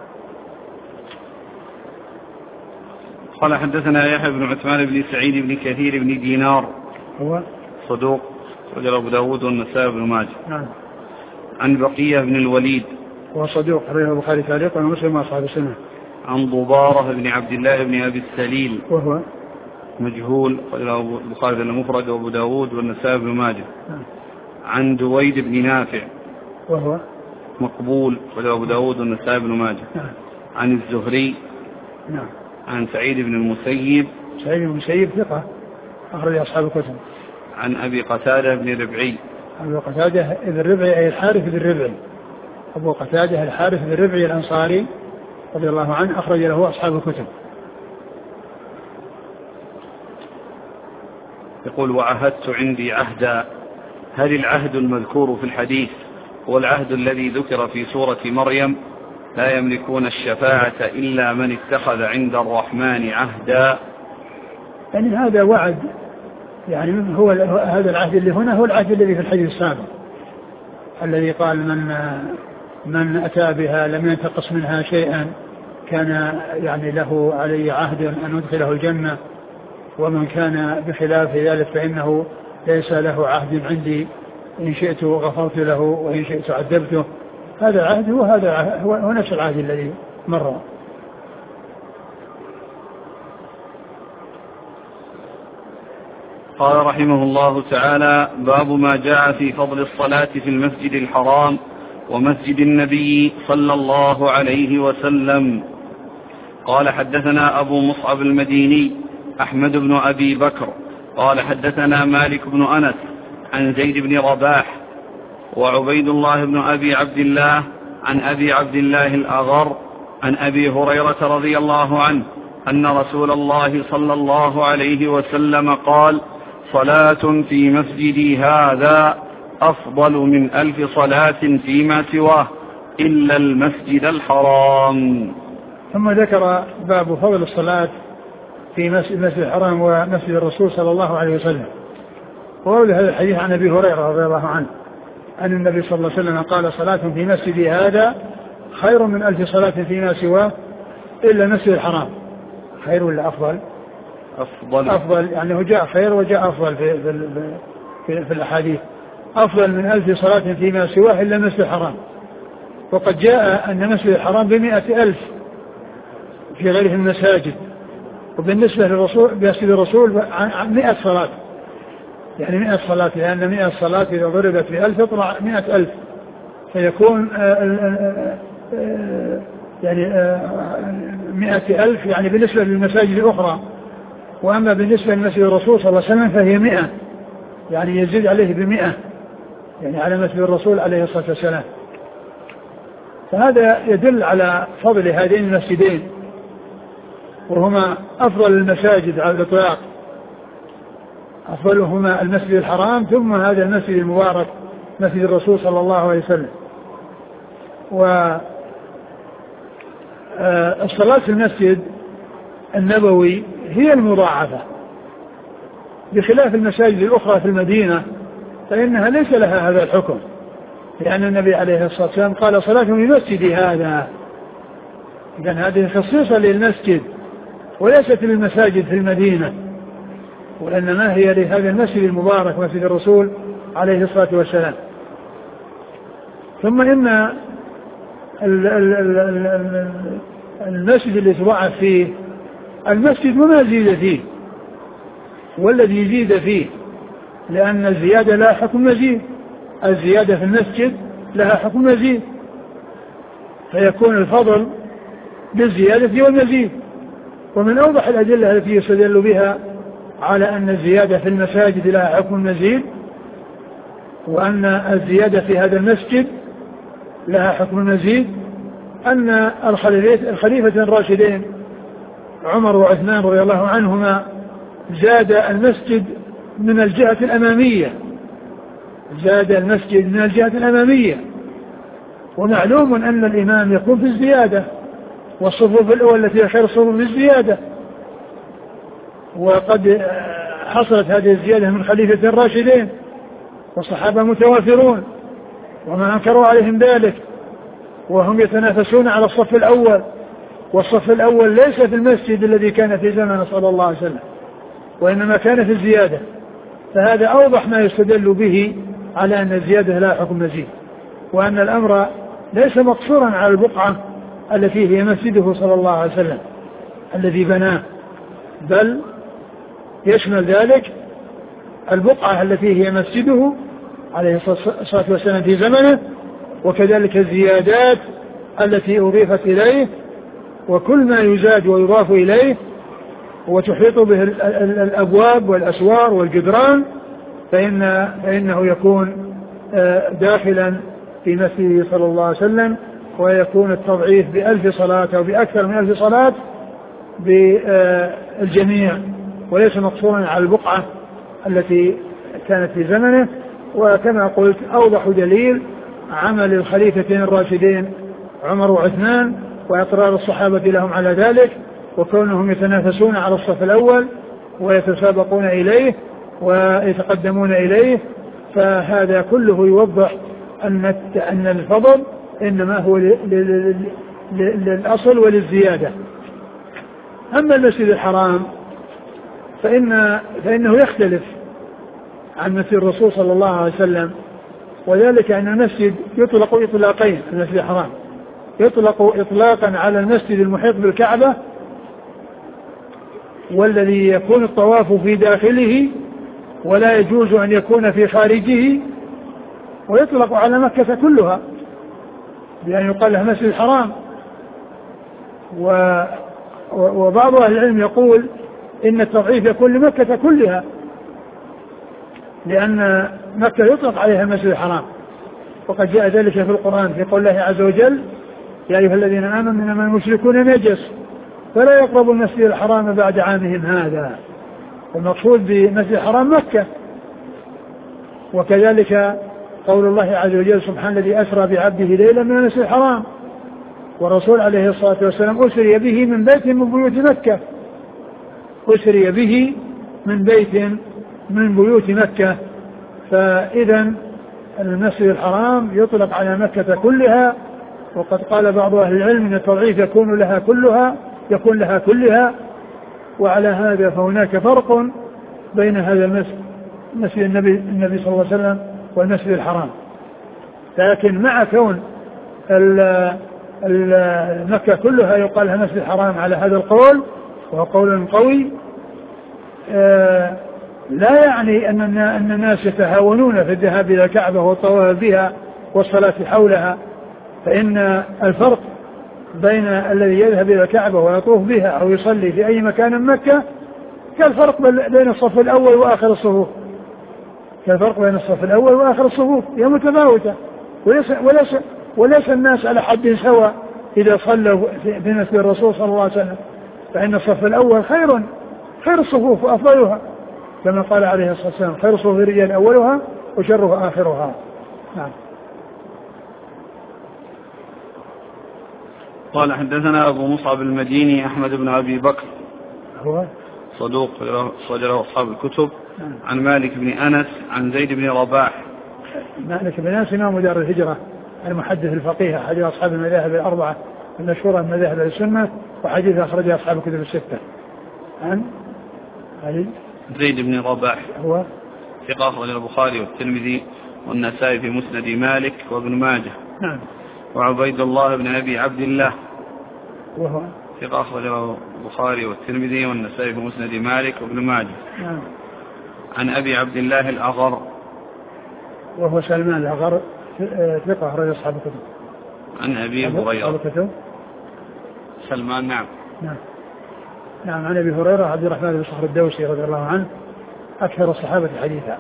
قال: حدثنا يحيى بن عثمان بن سعيد بن كثير بن دينار
هو
صدوق رجل أبو داود والنسائي بن ماجه.
نعم.
عن بقية بن الوليد
هو صدوق رواه البخاري تعليقا ومسلم وأصحاب السنة.
عن ضبارة بن عبد الله بن أبي السليل وهو مجهول رجل البخاري المفرد وأبو داود والنسائي بن ماجه. نعم. عن دويد بن نافع
وهو
مقبول رجل أبو داود والنسائي بن ماجه.
نعم.
عن الزهري.
نعم.
عن سعيد بن المسيب
سعيد بن المسيب ثقة أخرج أصحاب الكتب.
عن أبي قتادة بن ربعي
أبو قتادة بن ربعي أي الحارث بن ربعي أبو قتادة الحارث بن ربعي الأنصاري رضي الله عنه أخرج له أصحاب الكتب.
يقول: وعهدت عندي عهدا. هل العهد المذكور في الحديث هو العهد الذي ذكر في سورة مريم: لا يملكون الشفاعة إلا من اتخذ عند الرحمن عهدا؟
يعني هذا وعد، يعني هو هذا العهد اللي هنا هو العهد الذي في الحديث السابق الذي قال: من من أتى بها لم ينتقص منها شيئا كان يعني له علي عهد أن أدخله الجنة، ومن كان بخلاف ذلك فإنه ليس له عهد عندي، إن شئت غفرت له وإن شئت عذبته. هذا العهد وهذا هو نفس العهد الذي مر.
قال رحمه الله تعالى: باب ما جاء في فضل الصلاة في المسجد الحرام ومسجد النبي صلى الله عليه وسلم. قال: حدثنا أبو مصعب المديني أحمد بن أبي بكر قال: حدثنا مالك بن أنس عن زيد بن رباح وعبيد الله بن أبي عبد الله عن أبي عبد الله الأغر عن أبي هريرة رضي الله عنه أن رسول الله صلى الله عليه وسلم قال صلاة في مسجدي هذا أفضل من ألف صلاة فيما سواه إلا المسجد الحرام.
ثم ذكر باب فضل الصلاة في مسجد الحرام ومسجد الرسول صلى الله عليه وسلم. وقول هذا الحديث عن أبي هريرة رضي الله عنه أن النبي صلى الله عليه وسلم قال صلاة في مسجدي هذا خير من ألف صلاة فيما سواه إلا مسجد الحرام. خير ولا أفضل؟
أفضل.
أفضل يعني هو جاء خير وجاء أفضل في, في, في, في الأحاديث. أفضل من ألف صلاة فيما سواه إلا مسجد الحرام. وقد جاء أن مسجد الحرام بمئة ألف في غيره المساجد. وبالنسبة للرسول بمسجد الرسول مئة صلاة يعني مئة صلاة لأن مئة صلاة إذا ضربت بألف تطلع مئة ألف فيكون يعني مئة ألف يعني بالنسبة للمساجد الأخرى. وأما بالنسبة لمسجد الرسول صلى الله عليه وسلم فهي مئة يعني يزيد عليه بمئة يعني على مسجد الرسول عليه الصلاة والسلام. فهذا يدل على فضل هذين المسجدين وهما أفضل المساجد على الإطلاق. أفضلهما المسجد الحرام ثم هذا المسجد المبارك مسجد الرسول صلى الله عليه وسلم. والصلاة في المسجد النبوي هي المضاعفة بخلاف المساجد الأخرى في المدينة فإنها ليس لها هذا الحكم لأن النبي عليه الصلاة والسلام قال صلاة في مسجدي هذا. إذن هذه خصيصة للمسجد وليست للمساجد في المدينة وإنما هي لهذا المسجد المبارك مسجد الرسول عليه الصلاة والسلام. ثم إن المسجد اللي تضاعف فيه المسجد وما زيد فيه والذي يزيد فيه لأن الزيادة لها حكم مزيد. الزيادة في المسجد لها حكم مزيد فيكون الفضل بالزيادة والمزيد. ومن أوضح الأدلة التي يستدل بها على أن الزيادة في المساجد لها حكم مزيد وأن الزيادة في هذا المسجد لها حكم مزيد أن الخليفة الراشدين عمر وعثمان رضي الله عنهما زاد المسجد من الجهة الأمامية زاد المسجد من الجهة الأمامية. ومعلوم أن الإمام يكون في الزيادة والصفوف الأول التي خير الصفوف في الزيادة. وقد حصلت هذه الزيادة من خليفة الراشدين والصحابة متوافرون وما أنكروا عليهم ذلك وهم يتنافسون على الصف الأول. والصف الأول ليس في المسجد الذي كان في زمن صلى الله عليه وسلم وإنما كان في الزيادة. فهذا أوضح ما يستدل به على أن الزيادة لا حكم مزيد وأن الأمر ليس مقصورا على البقعة التي هي مسجده صلى الله عليه وسلم الذي بناه بل يشمل ذلك البقعة التي هي مسجده عليه الصلاة والسلام في زمنه وكذلك الزيادات التي أضيفت إليه وكل ما يزاد ويضاف إليه وتحيط به الأبواب والأسوار والجدران فإن فإنه يكون داخلا في مسجده صلى الله عليه وسلم ويكون التضعيف بألف صلاة أو بأكثر من ألف صلاة بالجميع وليس مقصورا على البقعة التي كانت في زمنه. وكما قلت أوضح دليل عمل الخليفتين الراشدين عمر وعثمان وإقرار الصحابة لهم على ذلك وكونهم يتنافسون على الصف الأول ويتسابقون إليه ويتقدمون إليه. فهذا كله يوضح أن أن الفضل إنما هو للأصل وللزيادة. أما المسجد الحرام فإن فإنه يختلف عن مسجد الرسول صلى الله عليه وسلم وذلك أن المسجد يطلق إطلاقين. المسجد الحرام يطلق إطلاقا على المسجد المحيط بالكعبة والذي يكون الطواف في داخله ولا يجوز أن يكون في خارجه ويطلق على مكة كلها بأن يقال لها مسجد الحرام. وبعض أهل العلم يقول إن التضعيف يكون لمكة كلها لأن مكة يطلق عليها المسجد الحرام وقد جاء ذلك في القرآن في قول الله عز وجل يا أيها الذين آمنوا إنما المشركون نجس فلا يقربوا المسجد الحرام بعد عامهم هذا. المقصود بمسجد الحرام مكة. وكذلك قول الله عز وجل سبحان الذي أسرى بعبده ليلا من المسجد الحرام والرسول عليه الصلاة والسلام أسري به من بيت من بيوت مكة أسري به من بيت من بيوت مكة. فإذا المسجد الحرام يطلق على مكة كلها. وقد قال بعض أهل العلم أن التضعيف يكون لها كلها يكون لها كلها. وعلى هذا فهناك فرق بين هذا المسجد مسجد النبي, النبي صلى الله عليه وسلم والمسجد الحرام. لكن مع كون المكة كلها يقال لها مسجد الحرام على هذا القول وهو قول قوي آه لا يعني أن أن الناس يتهاونون في الذهاب إلى الكعبة والطواف بها والصلاة حولها. فإن الفرق بين الذي يذهب إلى الكعبة ويطوف بها أو يصلي في أي مكان من مكة كالفرق بين الصف الأول وآخر الصفوف كالفرق بين الصف الأول وآخر الصفوف هي متفاوتة. وليس, وليس, وليس الناس على حد سواء إذا صلوا في مسجد الرسول صلى الله عليه وسلم. فإن الصف الأول خير خير الصفوف وأفضلها كما قال عليه الصلاة والسلام خير صفوف الرجال أولها وشرها آخرها. نعم.
قال حدثنا أبو مصعب المديني أحمد بن أبي بكر
هو
صدوق صدره أصحاب الكتب. عن مالك بن أنس عن زيد بن رباح.
مالك بن أنس إمام دار الهجرة المحدث الفقيه أحد أصحاب المذاهب الأربعة المشهورة من مذاهب السنة وحديث أخرجه أصحاب الكتب الستة. عن علي
زيد بن رباح
هو
ثقة أخرجه البخاري والترمذي والنسائي في مسند مالك وابن ماجه.
نعم.
وعبيد الله بن أبي عبد الله
وهو
ثقة أخرجه البخاري والترمذي والنسائي في مسند مالك وابن ماجه.
نعم.
عن أبي عبد الله الأغر
وهو سلمان الأغر ثقة أخرجه أصحاب الكتب.
عن أبي هريرة سلمان نعم.
نعم. نعم. عن أبي هريرة عبد الرحمن بن صخر الدوسي رضي الله عنه أكثر الصحابة حديثا.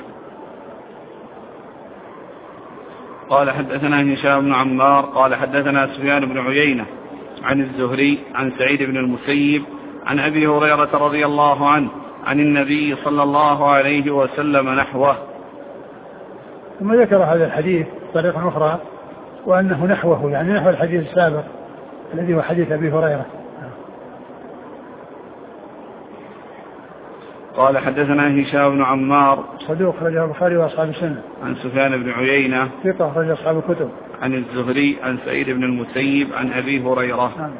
قال حدثنا هشام بن عمار قال حدثنا سفيان بن عيينة عن الزهري عن سعيد بن المسيب عن أبي هريرة رضي الله عنه عن النبي صلى الله عليه وسلم نحوه.
ثم ذكر هذا الحديث بطريقة أخرى وأنه نحوه يعني نحو الحديث السابق الذي هو حديث أبي هريرة.
قال حدثنا هشام بن عمار
صدوق أخرجه البخاري وأصحاب السنة.
عن سفيان بن عيينة
ثقة أخرج أصحاب الكتب.
عن الزهري عن سعيد بن المسيب عن أبي هريرة.
نعم.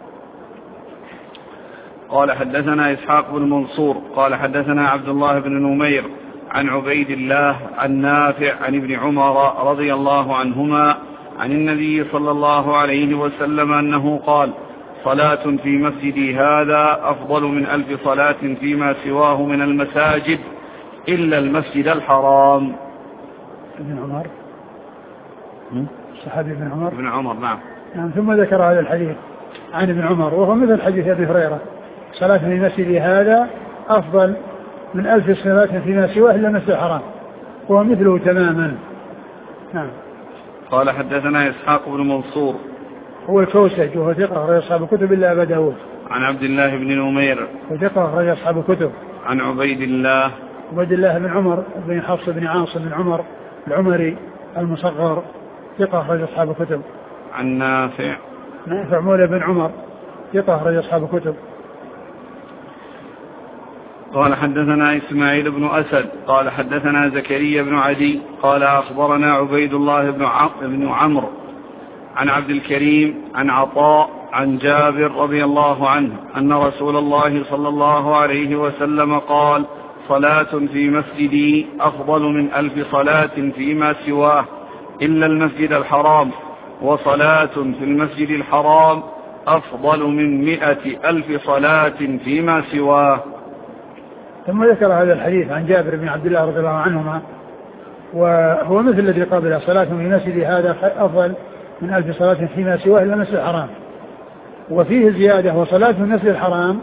قال حدثنا إسحاق بن منصور قال حدثنا عبد الله بن نمير عن عبيد الله عن نافع عن ابن عمر رضي الله عنهما عن النبي صلى الله عليه وسلم أنه قال صلاة في مسجدي هذا أفضل من ألف صلاة فيما سواه من المساجد إلا المسجد الحرام.
ابن عمر صحابي ابن عمر
ابن عمر نعم.
نعم. ثم ذكر هذا الحديث عن ابن عمر وهو مثل حديث أبي هريرة صلاة في مسجدي هذا أفضل من ألف صلاة فيما سواه إلا المسجد الحرام وهو مثله تماما. نعم.
قال حدثنا إسحاق بن منصور
هو الكوسج وهو ثقة أخرج أصحاب الكتب إلا أبا داود.
عن عبد الله بن نمير
وثقة أخرج أصحاب الكتب.
عن عبيد الله
عبيد الله بن عمر بن حفص بن عاصم بن عمر العمري المصغر ثقة أخرج أصحاب الكتب.
عن نافع
نافع مولى بن عمر ثقة أخرج أصحاب الكتب.
قال حدثنا إسماعيل بن أسد قال حدثنا زكريا بن عدي قال أخبرنا عبيد الله بن عمرو عن عبد الكريم عن عطاء عن جابر رضي الله عنه أن رسول الله صلى الله عليه وسلم قال صلاة في مسجدي أفضل من ألف صلاة فيما سواه إلا المسجد الحرام وصلاة في المسجد الحرام أفضل من مئة ألف صلاة فيما سواه.
ثم ذكر هذا الحديث عن جابر بن عبد الله رضي الله عنهما وهو مثل الذي قبله صلاة في مسجد هذا أفضل من ألف صلاة فيما سواه إلا المسجد الحرام. وفيه زيادة وصلاة في المسجد الحرام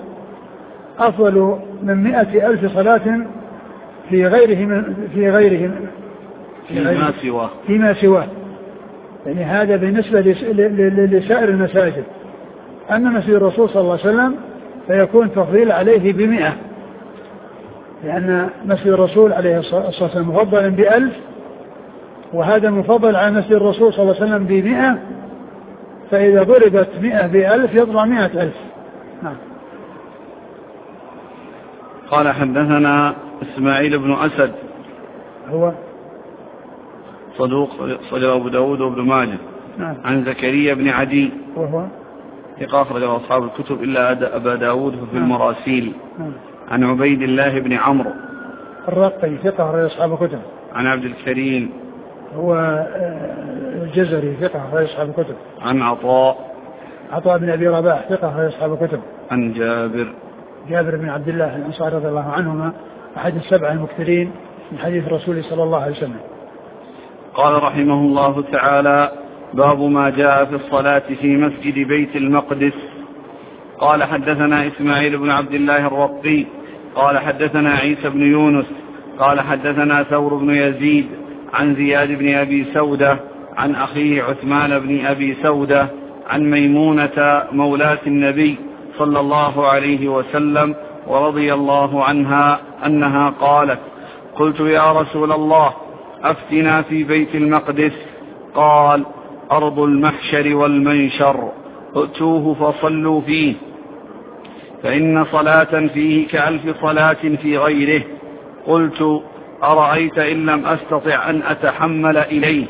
أفضل من مئة ألف صلاة في غيره من في غيره
فيما سواه
فيما سواه يعني هذا بالنسبة لسائر المساجد. أما مسجد الرسول صلى الله عليه وسلم فيكون تفضيل عليه بمئة، لأن مسجد الرسول عليه الصلاة والسلام مفضل بألف، وهذا مفضل على مسجد الرسول صلى الله عليه وسلم بمئة، فإذا ضربت مئة بألف يطلع مئة ألف. نعم.
قال حدثنا إسماعيل بن أسد
هو
صدوق صدر أبو داود وابن ماجه.
نعم.
عن زكريا بن عدي
وهو
ثقة أخرج أصحاب الكتب إلا أبا داود في
نعم.
المراسيل.
نعم.
عن عبيد الله بن عمرو
الرقي ثقة أخرج أصحاب الكتب.
عن عبد الكريم
هو الجزري ثقة أخرج أصحاب الكتب.
عن عطاء
عطاء بن أبي رباح ثقة أخرج أصحاب الكتب.
عن جابر
جابر بن عبد الله الأنصاري رضي الله عنهما أحد السبع المكثرين من حديث الرسول صلى الله عليه وسلم.
قال رحمه الله تعالى: باب ما جاء في الصلاة في مسجد بيت المقدس. قال حدثنا إسماعيل بن عبد الله الرقي قال حدثنا عيسى بن يونس قال حدثنا ثور بن يزيد عن زياد بن أبي سودة عن أخيه عثمان بن أبي سودة عن ميمونة مولاة النبي صلى الله عليه وسلم ورضي الله عنها أنها قالت: قلت يا رسول الله أفتنا في بيت المقدس. قال: أرض المحشر والمنشر، ائتوه فصلوا فيه، فإن صلاة فيه كألف صلاة في غيره. قلت: أرأيت إن لم أستطع أن أتحمل إليه؟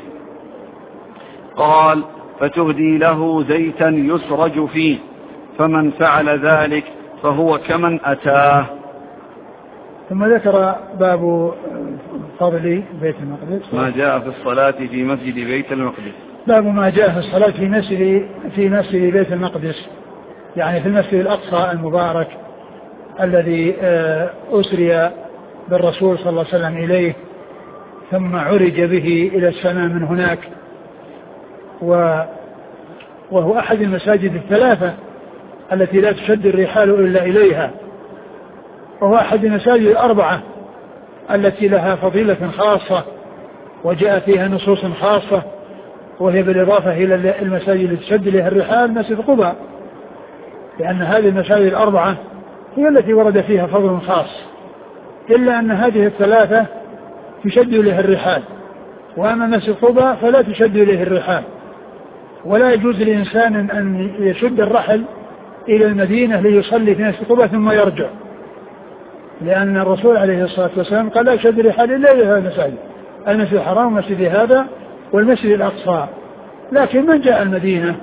قال: فتهدي له زيتا يسرج فيه، فمن فعل ذلك فهو كمن أتاه.
ثم ذكر باب فضل بيت المقدس.
ما جاء في الصلاة في مسجد بيت المقدس.
باب ما جاء في الصلاة في مسجد في مسجد بيت المقدس، يعني في المسجد الأقصى المبارك الذي أسري بالرسول صلى الله عليه وسلم إليه، ثم عرج به إلى السماء من هناك، وهو أحد المساجد الثلاثة التي لا تشد الرحال إلا إليها، وهو أحد المساجد الأربعة التي لها فضيلة خاصة وجاء فيها نصوص خاصة، وهي بالإضافة إلى المساجد التي تشد لها الرحال مسجد قباء، لأن هذه المساجد الأربعة هي التي ورد فيها فضل خاص، إلا أن هذه الثلاثة تشد لها الرحال، وأما مسجد قباء فلا تشد إليه الرحال، ولا يجوز لإنسان أن يشد الرحل إلى المدينة ليصلي في مسجد قباء ثم يرجع، لأن الرسول عليه الصلاة والسلام قال: لا يشد الرحال إلا إلى هذا المساجد، المسجد الحرام والمسجد هذا والمسجد الأقصى. لكن من جاء المدينة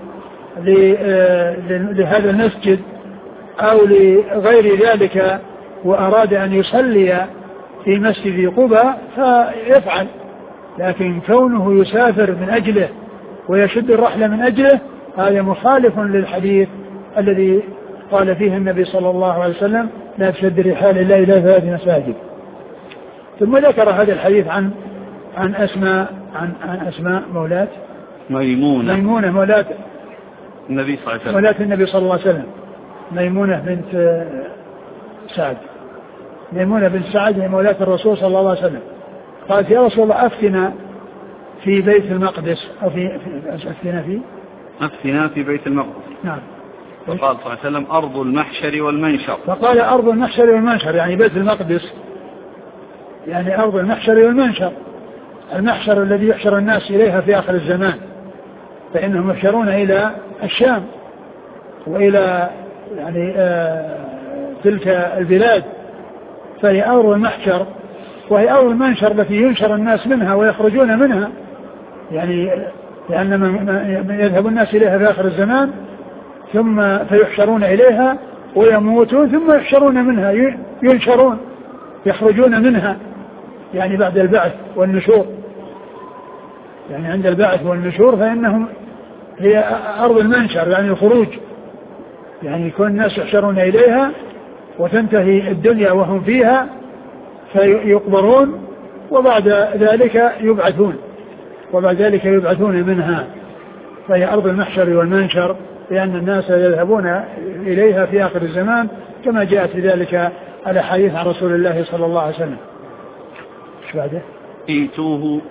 لهذا المسجد أو لغير ذلك وأراد أن يصلي في مسجد قباء فيفعل، لكن كونه يسافر من أجله ويشد الرحلة من أجله هذا مخالف للحديث الذي قال فيه النبي صلى الله عليه وسلم: لا تشد الرحال إلا إلى ثلاث مساجد. ثم ذكر هذا الحديث عن عن أسماء عن, عن أسماء مولاة
ميمونة
ميمونة مولاة
النبي صلى الله عليه وسلم
مولاة النبي صلى الله عليه وسلم ميمونة بنت سعد ميمونة بنت سعد هي مولاة الرسول صلى الله عليه وسلم. قالت: يا رسول الله أفتنا في بيت المقدس، أو في أفتنا في
أفتنا في بيت المقدس.
نعم.
فقال صلى الله عليه وسلم: أرض المحشر والمنشر.
فقال: أرض المحشر والمنشر، يعني بيت المقدس، يعني أرض المحشر والمنشر، المحشر الذي يحشر الناس إليها في آخر الزمان، فإنهم يحشرون إلى الشام وإلى يعني آه تلك البلاد، فهي أرض المحشر، وهي أرض المنشر التي ينشر الناس منها ويخرجون منها، يعني لأن من يذهب الناس إليها في آخر الزمان ثم فيحشرون إليها ويموتون ثم يحشرون منها، ينشرون يخرجون منها، يعني بعد البعث والنشور، يعني عند البعث والنشور فإنهم هي أرض المنشر، يعني الخروج، يعني يكون الناس يحشرون إليها وتنتهي الدنيا وهم فيها فيقبرون، وبعد ذلك يبعثون وبعد ذلك يبعثون منها، فهي أرض المحشر والمنشر، لأن الناس يذهبون إليها في آخر الزمان كما جاءت بذلك على حديث عن رسول الله صلى الله عليه وسلم. ايش بعده؟
ائتوه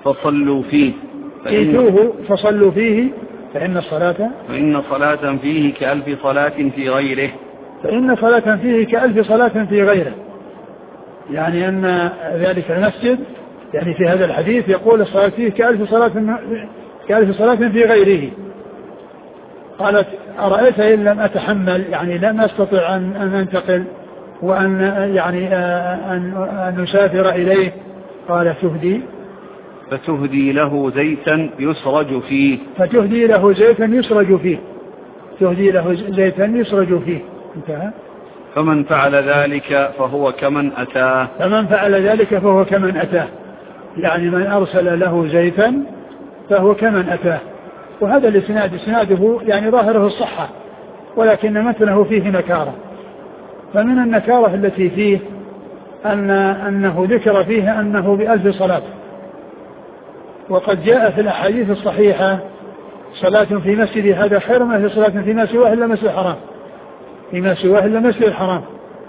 فصلوا فيه
ائتوه فصلوا فيه فإن الصلاة
فإن صلاة فيه كألف صلاة في غيره
فإن صلاة فيه كألف صلاة في غيره، يعني أن ذلك المسجد يعني في هذا الحديث يقول الصلاة فيه كألف صلاة كألف صلاة في غيره. قالت أرأيت إن لم أتحمل يعني لم أستطع أن, أن أنتقل وأن يعني أن, أن نسافر إليه؟ قال تهدي
فتهدي له زيتا يسرج فيه
فتهدي له زيتا يسرج فيه تهدي له زيتا يسرج فيه. انتهى.
فمن فعل ذلك فهو كمن أتاه
فمن فعل ذلك فهو كمن أتاه، يعني من أرسل له زيتا فهو كمن أتاه. وهذا الإسناد إسناده يعني ظاهره الصحة، ولكن متنه فيه نكارة. فمن النكارة التي فيه أن أنه ذكر فيه أنه بألف صلاة، وقد جاء في الأحاديث الصحيحة صلاة في مسجد هذا خير ما في صلاة فيما سواه إلا مسجد الحرام فيما سواه إلا مسجد الحرام.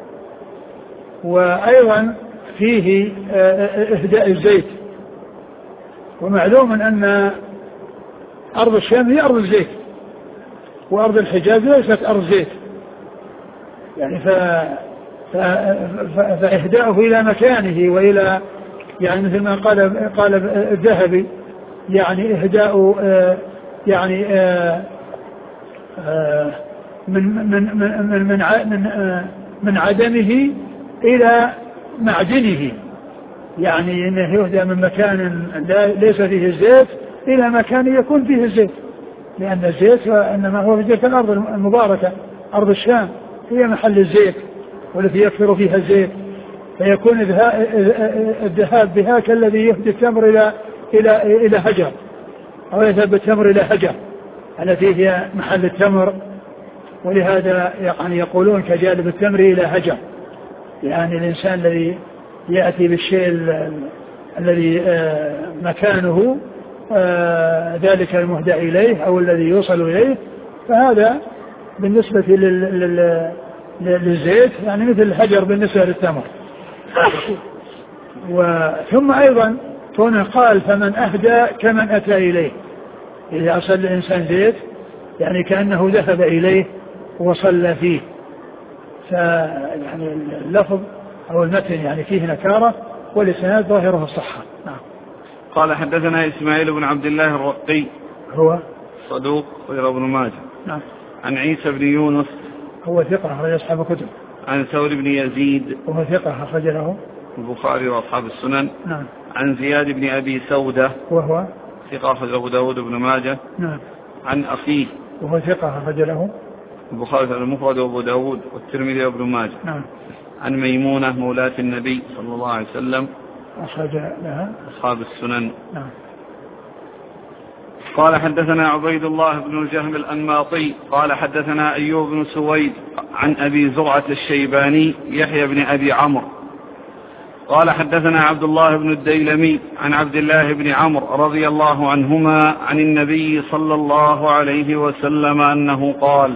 وأيضا فيه إهداء الزيت، ومعلوم أن أرض الشام هي أرض الزيت، وأرض الحجاز ليست أرض زيت، يعني ف... ف... ف... فإهداؤه إلى مكانه وإلى يعني مثل ما قال قال الذهبي يعني إهداء آه يعني آه آه من من من من من, من, آه من عدمه إلى معدنه، يعني انه يهدى من مكان ليس فيه الزيت الى مكان يكون فيه الزيت، لان الزيت انما هو في تلك الارض المباركه ارض الشام هي محل الزيت والتي يكثر فيها الزيت، فيكون الذهاب بها كالذي يهدي التمر الى الى الى هجر، او يذهب بالتمر الى هجر التي هي محل التمر. ولهذا يعني يقولون كجالب التمر الى هجر، يعني الانسان الذي يأتي بالشيء الذي مكانه ذلك المهدى إليه أو الذي يوصل إليه، فهذا بالنسبة للزيت يعني مثل الحجر بالنسبة للتمر. وثم أيضا كونه قال فمن أهدى كمن أتى إليه، إذا أصل الإنسان زيت يعني كأنه ذهب إليه وصلى فيه، فيعني اللفظ أو المتن يعني فيه نكارة، والإسناد ظاهره الصحة. نعم.
قال حدثنا إسماعيل بن عبد الله الرقي
هو
صدوق غير ابن ماجه.
نعم.
عن عيسى بن يونس
هو ثقة أخرج أصحاب الكتب.
عن ثور بن يزيد
وهو ثقة أخرج له
البخاري وأصحاب السنن.
نعم.
عن زياد بن أبي سودة
وهو
ثقة أخرج أبو داود بن ماجه.
نعم.
عن أخيه
وهو ثقة أخرج له
البخاري المفرد وأبو داود والترمذي وابن ماجه.
نعم.
عن ميمونة مولاة النبي صلى الله عليه وسلم
أخرج لها
أصحاب السنن.
نعم.
قال حدثنا عبيد الله بن الجهم الأنماطي قال حدثنا أيوب بن سويد عن أبي زرعة الشيباني يحيى بن أبي عمرو قال حدثنا عبد الله بن الديلمي عن عبد الله بن عمرو رضي الله عنهما عن النبي صلى الله عليه وسلم أنه قال: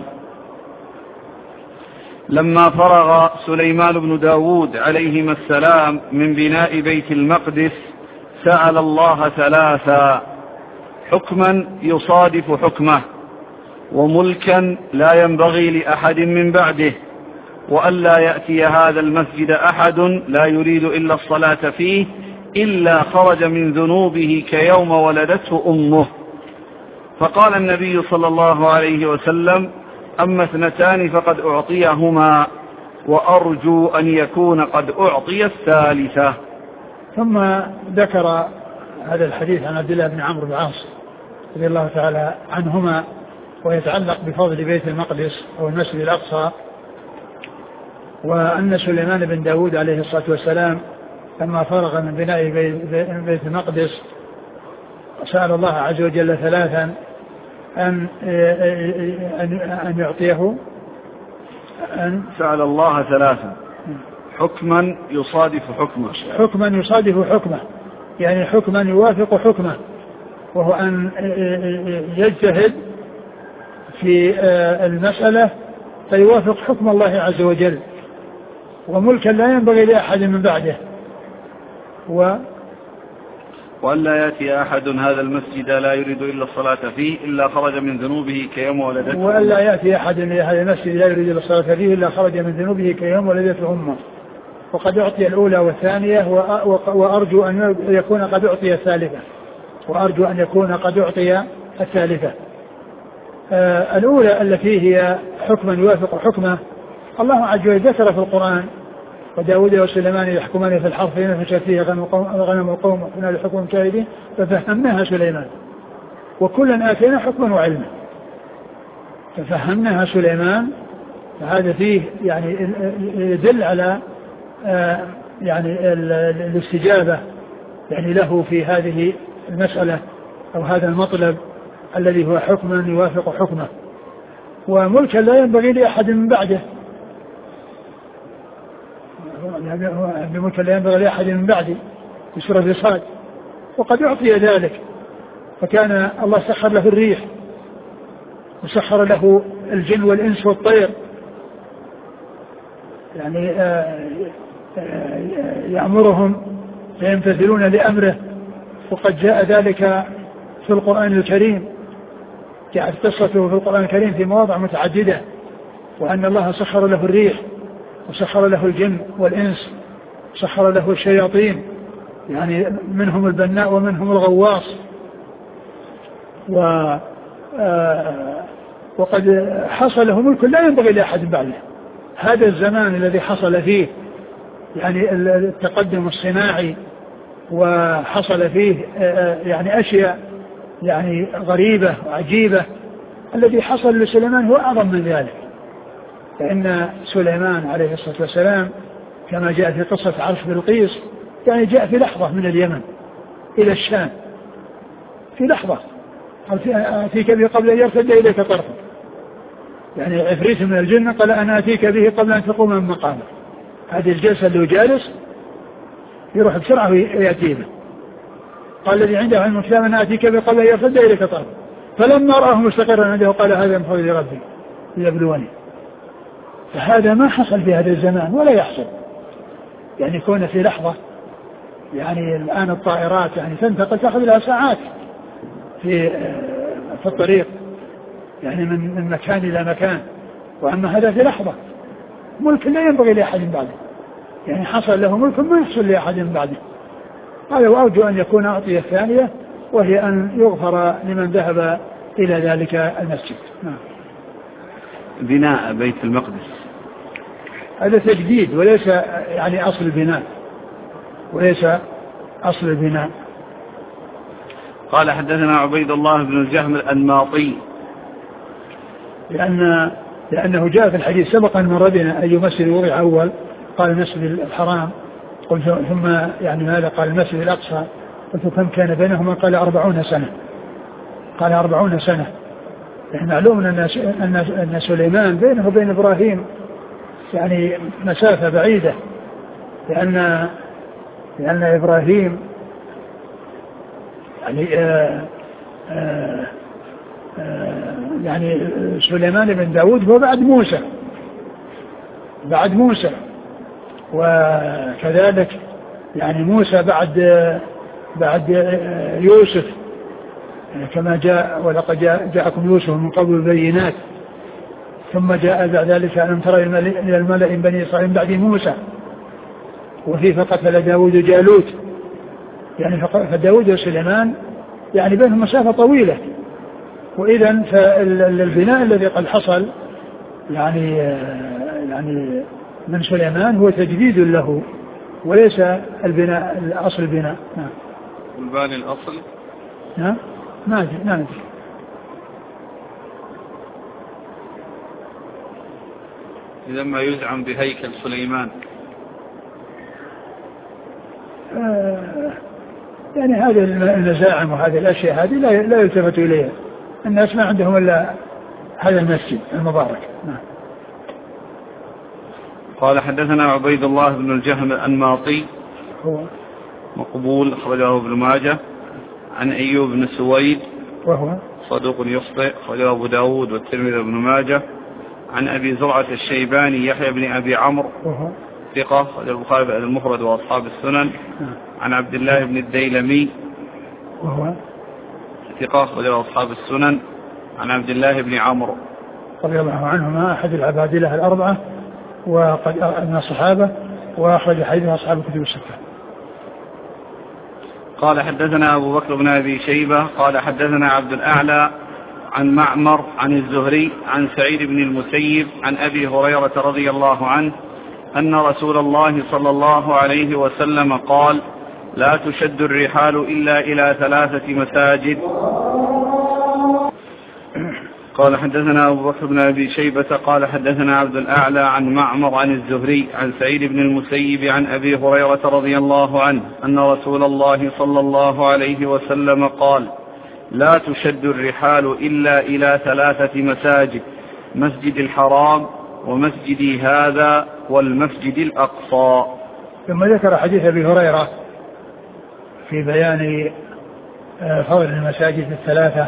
لما فرغ سليمان بن داود عليهما السلام من بناء بيت المقدس سأل الله ثلاثا: حكما يصادف حكمه، وملكا لا ينبغي لأحد من بعده، وألا يأتي هذا المسجد أحد لا يريد إلا الصلاة فيه إلا خرج من ذنوبه كيوم ولدته أمه. فقال النبي صلى الله عليه وسلم: أما اثنتان فقد أعطيهما، وأرجو أن يكون قد أعطي الثالثة.
ثم ذكر هذا الحديث عن عبد الله بن عمرو بن العاص رضي الله تعالى عنهما، ويتعلق بفضل بيت المقدس أو المسجد الأقصى، وأن سليمان بن داود عليه الصلاة والسلام لما فرغ من بناء بيت المقدس سأل الله عز وجل ثلاثا أن أن يعطيه أن
سأل الله ثلاثا حكما يصادف حكمه
حكما يصادف حكمه يعني حكما يوافق حكمه، وهو أن يجتهد في المسألة فيوافق حكم الله عز وجل، وملكا لا ينبغي لأحد من بعده، و
وأن لا يأتي أحد هذا المسجد لا يريد إلا الصلاة فيه إلا خرج من ذنوبه كيوم ولدته.
وأن لا يأتي أحد هذا المسجد لا يريد إلا الصلاة فيه إلا خرج من ذنوبه كيوم ولدته أمه. وقد أعطي الأولى والثانية وأرجو أن يكون قد أعطي الثالثة وأرجو أن يكون قد أعطي الثالثة. آه الأولى التي هي حكما يوافق حكمه، الله عز وجل ذكر في القرآن وداود وسليمان يحكمان في الحرث فإن فشت فيه غنم القوم وكنا لحكم شاهدين ففهمناها سليمان وكلا آتينا حكما وعلما. ففهمناها سليمان، فهذا فيه يعني يدل على آه يعني الاستجابة يعني له في هذه المسألة أو هذا المطلب الذي هو حكما يوافق حكمه. وملكا لا ينبغي لأحد من بعده، بملكا لا ينبغي لأحد من بعده في سورة صاد، وقد أعطي ذلك. فكان الله سخر له الريح وسخر له الجن والإنس والطير يعني يأمرهم فيمتثلون لأمره. وقد جاء ذلك في القرآن الكريم، جاءت قصته في القرآن الكريم في مواضع متعددة، وأن الله سخر له الريح وسخر له الجن والإنس، سخر له الشياطين يعني منهم البناء ومنهم الغواص. و وقد حصل له ملك لا ينبغي لأحد بعده. هذا الزمان الذي حصل فيه يعني التقدم الصناعي وحصل فيه يعني أشياء يعني غريبة وعجيبة، الذي حصل لسليمان هو أعظم من ذلك. فإن سليمان عليه الصلاة والسلام كما جاء في قصة عرش بلقيس يعني جاء في لحظة من اليمن إلى الشام، في لحظة أتيك به قبل أن يرتد إليك طرفك، يعني عفريت من الجنة قال أنا أتيك به قبل أن تقوم من مقامك. هذه الجلسة اللي جالس يروح بسرعة ويأتي به. قال الذي عنده علم الكتاب أنا أتيك به قبل أن يرتد إليك طرفك، فلما رآه مستقرا عنده قال هذا من فضل ربي ليبلوني. فهذا ما حصل في هذا الزمان ولا يحصل، يعني كون في لحظة يعني الآن الطائرات يعني تنتقل تأخذ لها ساعات في في الطريق يعني من من مكان إلى مكان، وأما هذا في لحظة. ملك لا ينبغي لأحد بعده، يعني حصل له ملك ما يحصل لأحد بعده. هذا وأرجو أن يكون أعطي الثانية، وهي أن يغفر لمن ذهب إلى ذلك المسجد. نعم.
بناء بيت المقدس
هذا تجديد وليس يعني أصل البناء، وليس أصل البناء.
قال حدثنا عبيد الله بن الجهم الأنماطي،
لأن لأنه جاء في الحديث سبق أن مر بنا أي مسجد وضع أول، قال المسجد الحرام، قلت ثم يعني ماذا؟ قال المسجد الأقصى، قلت كم كان بينهما؟ قال أربعون سنة. قال أربعون سنة. يعني معلوم أن أن سليمان بينه وبين إبراهيم يعني مسافة بعيدة، لأن لأن إبراهيم يعني آآ آآ آآ يعني سليمان بن داود هو بعد موسى بعد موسى وكذلك يعني موسى بعد بعد يوسف كما جاء ولقد جاءكم يوسف من قبل البينات ثم جاء بعد ذلك ألم ترى إلى الملأ بني إسرائيل بعد موسى وفي فقتل داود جالوت. يعني فداود وسليمان يعني بينهم مسافة طويلة، وإذن فالبناء الذي قد حصل يعني يعني من سليمان هو تجديد له وليس البناء الأصل البناء. نعم.
والباني الأصل
نعم ما أدري ما أدري
إذا ما يزعم بهيكل سليمان
آه يعني هذه المزاعم وهذه الأشياء هذه لا لا يلتفت إليها. الناس ما عندهم إلا هذا المسجد المبارك. نعم.
قال حدثنا عبيد الله بن الجهم الأنماطي
هو
مقبول أخرجه ابن ماجه عن أيوب بن سويد
وهو صدوق
يخطئ أخرجه أبو داود والترمذي وابن ماجه عن أبي زرعة الشيباني يحيى بن أبي عمرو
وهو
ثقة أخرجه البخاري في المفرد وأصحاب السنن عن عبد الله بن الديلمي
وهو
ثقة أخرجه أصحاب السنن عن عبد الله بن عمرو
رضي الله عنهما أحد العبادلة الأربعة وقد من الصحابة وأخرج حديث أصحاب الكتب الستة.
قال حدثنا أبو بكر بن أبي شيبة قال حدثنا عبد الأعلى عن معمر عن الزهري عن سعيد بن المسيب عن أبي هريرة رضي الله عنه أن رسول الله صلى الله عليه وسلم قال لا تشد الرحال إلا إلى ثلاثة مساجد. قال حدثنا أبو بكر بن أبي شيبة قال حدثنا عبد الأعلى عن معمر عن الزهري عن سعيد بن المسيب عن أبي هريرة رضي الله عنه أن رسول الله صلى الله عليه وسلم قال لا تشد الرحال إلا إلى ثلاثة مساجد مسجد الحرام ومسجدي هذا والمسجد الأقصى.
ثم ذكر حديث أبي هريرة في بيان فضل المساجد الثلاثة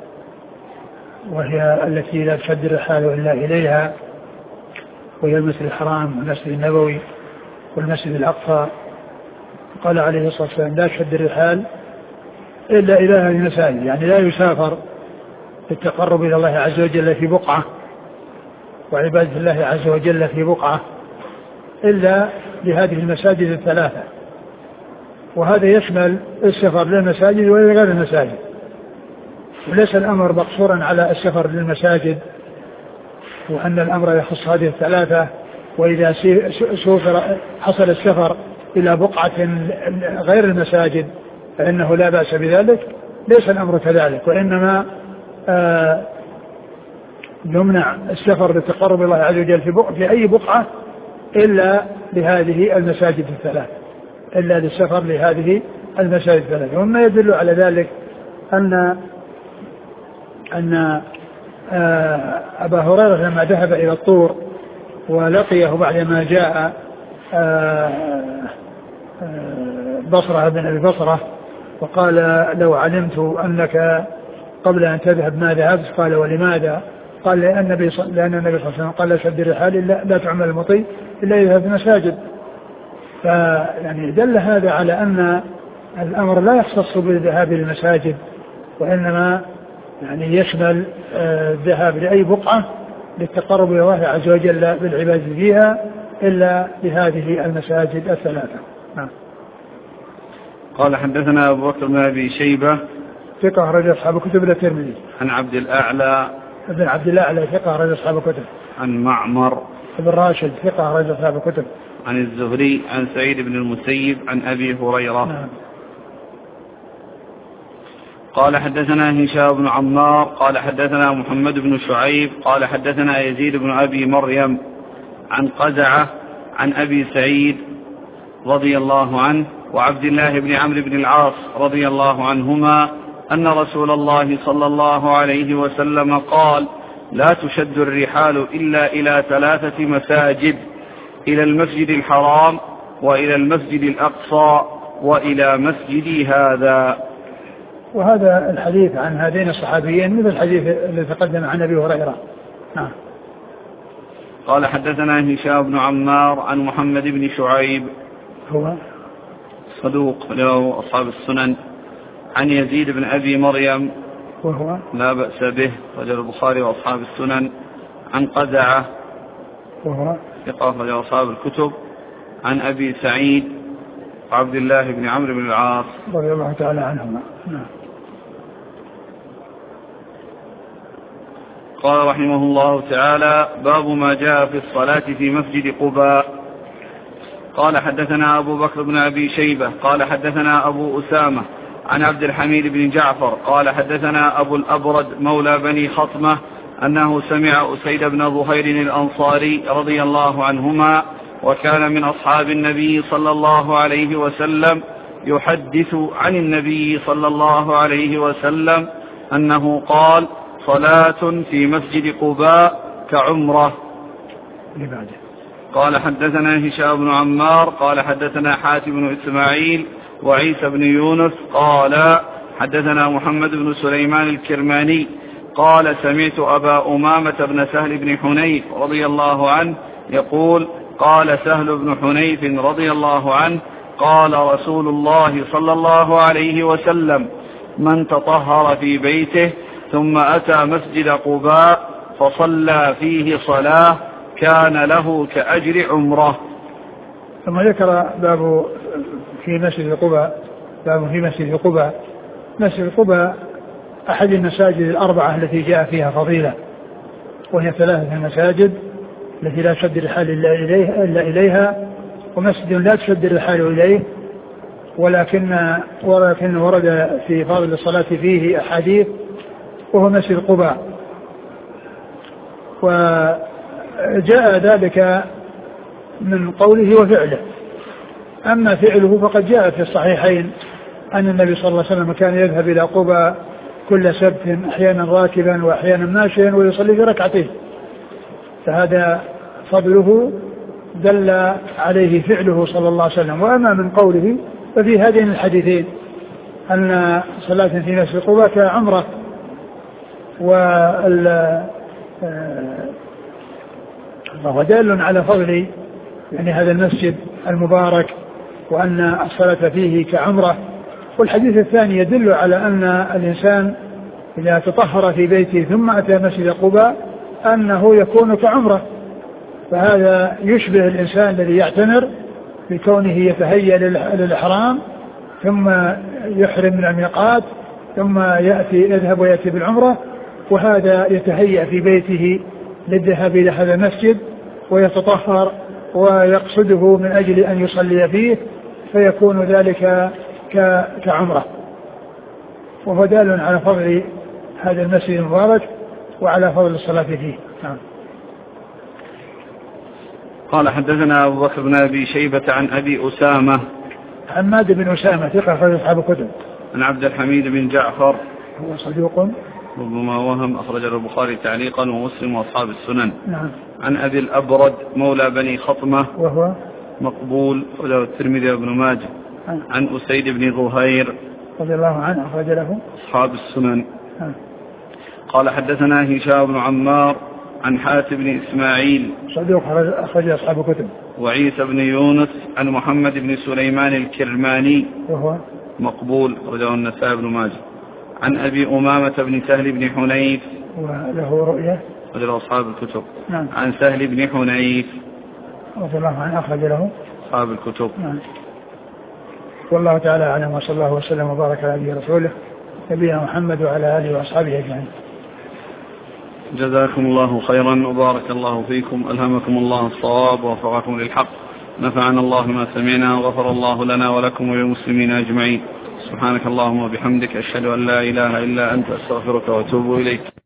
وهي التي لا تشد الرحال إلا إليها وهي المسجد الحرام والمسجد النبوي والمسجد الأقصى. قال عليه الصلاة والسلام لا تشد الرحال إلا إلى هذه المساجد، يعني لا يسافر للتقرب إلى الله عز وجل في بقعة وعبادة الله عز وجل في بقعة إلا لهذه المساجد الثلاثة، وهذا يشمل السفر للمساجد وغير المساجد، وليس الأمر مقصورا على السفر للمساجد وأن الأمر يخص هذه الثلاثة، وإذا سافر حصل السفر إلى بقعة غير المساجد فإنه لا بأس بذلك، ليس الأمر كذلك، وإنما آه يمنع السفر للتقرب الله عز وجل في, في أي بقعة إلا لهذه المساجد الثلاث، إلا للسفر لهذه المساجد الثلاث. وما يدل على ذلك أن أن آه أبا هريرة لما ذهب إلى الطور ولقيه بعدما جاء آه آه بصرة بن أبي بصرة وقال لو علمت أنك قبل أن تذهب ما ذهبت، قال ولماذا؟ قال لأن النبي صلى الله عليه وسلم قال لا شد الرحال لا, لا تعمل المطي إلا إذا في المساجد. فيعني دل هذا على أن الأمر لا يختص بالذهاب للمساجد، وإنما يعني يشمل الذهاب لأي بقعة للتقرب إلى الله عز وجل بالعبادة فيها إلا لهذه المساجد الثلاثة. نعم.
قال حدثنا أبو بكر بن أبي شيبة
ثقة أخرج أصحاب الكتب إلا الترمذي.
عن عبد الأعلى
ابن عبد الأعلى ثقة أخرج أصحاب الكتب.
عن معمر
ابن راشد ثقة أخرج أصحاب الكتب.
عن الزهري عن سعيد بن المسيب عن أبي هريرة.
نعم.
قال حدثنا هشام بن عمار قال حدثنا محمد بن شعيب قال حدثنا يزيد بن أبي مريم عن قزعة عن أبي سعيد رضي الله عنه وعبد الله بن عمرو بن العاص رضي الله عنهما أن رسول الله صلى الله عليه وسلم قال لا تشد الرحال إلا إلى ثلاثة مساجد إلى المسجد الحرام وإلى المسجد الأقصى وإلى مسجدي هذا.
وهذا الحديث عن هذين الصحابيين مثل الحديث الذي تقدم عن أبي هريرة. نعم.
قال حدثنا هشام بن عمار عن محمد بن شعيب
هو
صدوق له أصحاب السنن عن يزيد بن أبي مريم
وهو
لا بأس به رجل البخاري وأصحاب السنن عن قزعة
وهو
ثقة رجل أصحاب الكتب عن أبي سعيد وعبد الله بن عمرو بن العاص
رضي الله تعالى عنهما. نعم.
قال رحمه الله تعالى باب ما جاء في الصلاة في مسجد قباء. قال حدثنا أبو بكر بن أبي شيبة قال حدثنا أبو أسامة عن عبد الحميد بن جعفر قال حدثنا أبو الأبرد مولى بني خطمة أنه سمع أسيد بن ظهير الأنصاري رضي الله عنهما وكان من أصحاب النبي صلى الله عليه وسلم يحدث عن النبي صلى الله عليه وسلم أنه قال صلاة في مسجد قباء كعمرة. قال حدثنا هشام بن عمار قال حدثنا حاتم بن إسماعيل وعيسى بن يونس قال حدثنا محمد بن سليمان الكرماني قال سمعت أبا أمامة بن سهل بن حنيف رضي الله عنه يقول قال سهل بن حنيف رضي الله عنه قال رسول الله صلى الله عليه وسلم من تطهر في بيته ثم أتى مسجد قباء فصلى فيه صلاة كان له كأجر عمره.
ثم ذكر باب في مسجد قباء باب في مسجد قباء. مسجد قباء أحد المساجد الأربعة التي جاء فيها فضيلة، وهي ثلاثة المساجد التي لا تشد الرحال إلا إليها, إلا إليها ومسجد لا تشد الرحال إليه ولكن ولكن ورد في فضل الصلاة فيه أحاديث، وهو مسجد قباء. وجاء ذلك من قوله وفعله. أما فعله فقد جاء في الصحيحين أن النبي صلى الله عليه وسلم كان يذهب إلى قباء كل سبت أحيانا راكبا وأحيانا ماشيا ويصلي في ركعتين، فهذا فضله دل عليه فعله صلى الله عليه وسلم. وأما من قوله ففي هذين الحديثين أن صلاة في مسجد قباء كعمرة، وهو دال على فضل يعني هذا المسجد المبارك وأن الصلاة فيه كعمرة. والحديث الثاني يدل على أن الإنسان إذا تطهر في بيته ثم أتى مسجد قباء أنه يكون كعمرة، فهذا يشبه الإنسان الذي يعتمر بكونه يتهيأ للإحرام ثم يحرم من الميقات ثم يأتي يذهب ويأتي بالعمرة، وهذا يتهيأ في بيته للذهاب إلى هذا المسجد ويتطهر ويقصده من أجل أن يصلي فيه، فيكون ذلك كعمرة. وهو دال على فضل هذا المسجد المبارك وعلى فضل الصلاة فيه. نعم.
قال حدثنا أبو بكر بن أبي شيبة عن أبي أسامة
حماد بن أسامة ثقة أخرج أصحاب الكتب.
عن عبد الحميد بن جعفر
هو صدوق
ربما وهم أخرجه البخاري تعليقا ومسلم وأصحاب السنن.
نعم.
عن أبي الأبرد مولى بني خطمة وهو
مقبول
وله الترمذي وابن ماجه. عن أسيد بن ظهير
رضي الله عنه أخرج له
أصحاب السنن.
نعم.
قال حدثنا هشام بن عمار عن حاتم بن إسماعيل
صدوق أخرج أصحاب الكتب.
وعيسى بن يونس عن محمد بن سليمان الكرماني
وهو
مقبول وله النسائي بن ماجه. عن أبي أمامة بن سهل بن حنيف
وله رؤية
وله أصحاب الكتب.
نعم.
عن سهل بن حنيف
رضي الله عنه أخرج له
أصحاب الكتب.
نعم. والله تعالى أعلم، وصلى الله وسلم وبارك على نبينا رسوله نبينا محمد وعلى آله وأصحابه أجمعين.
جزاكم الله خيرا وبارك الله فيكم، ألهمكم الله الصواب ووفقكم للحق، نفعنا الله ما سمعنا وغفر الله لنا ولكم وللمسلمين أجمعين. سبحانك اللهم وبحمدك أشهد أن لا إله إلا أنت أستغفرك وأتوب إليك.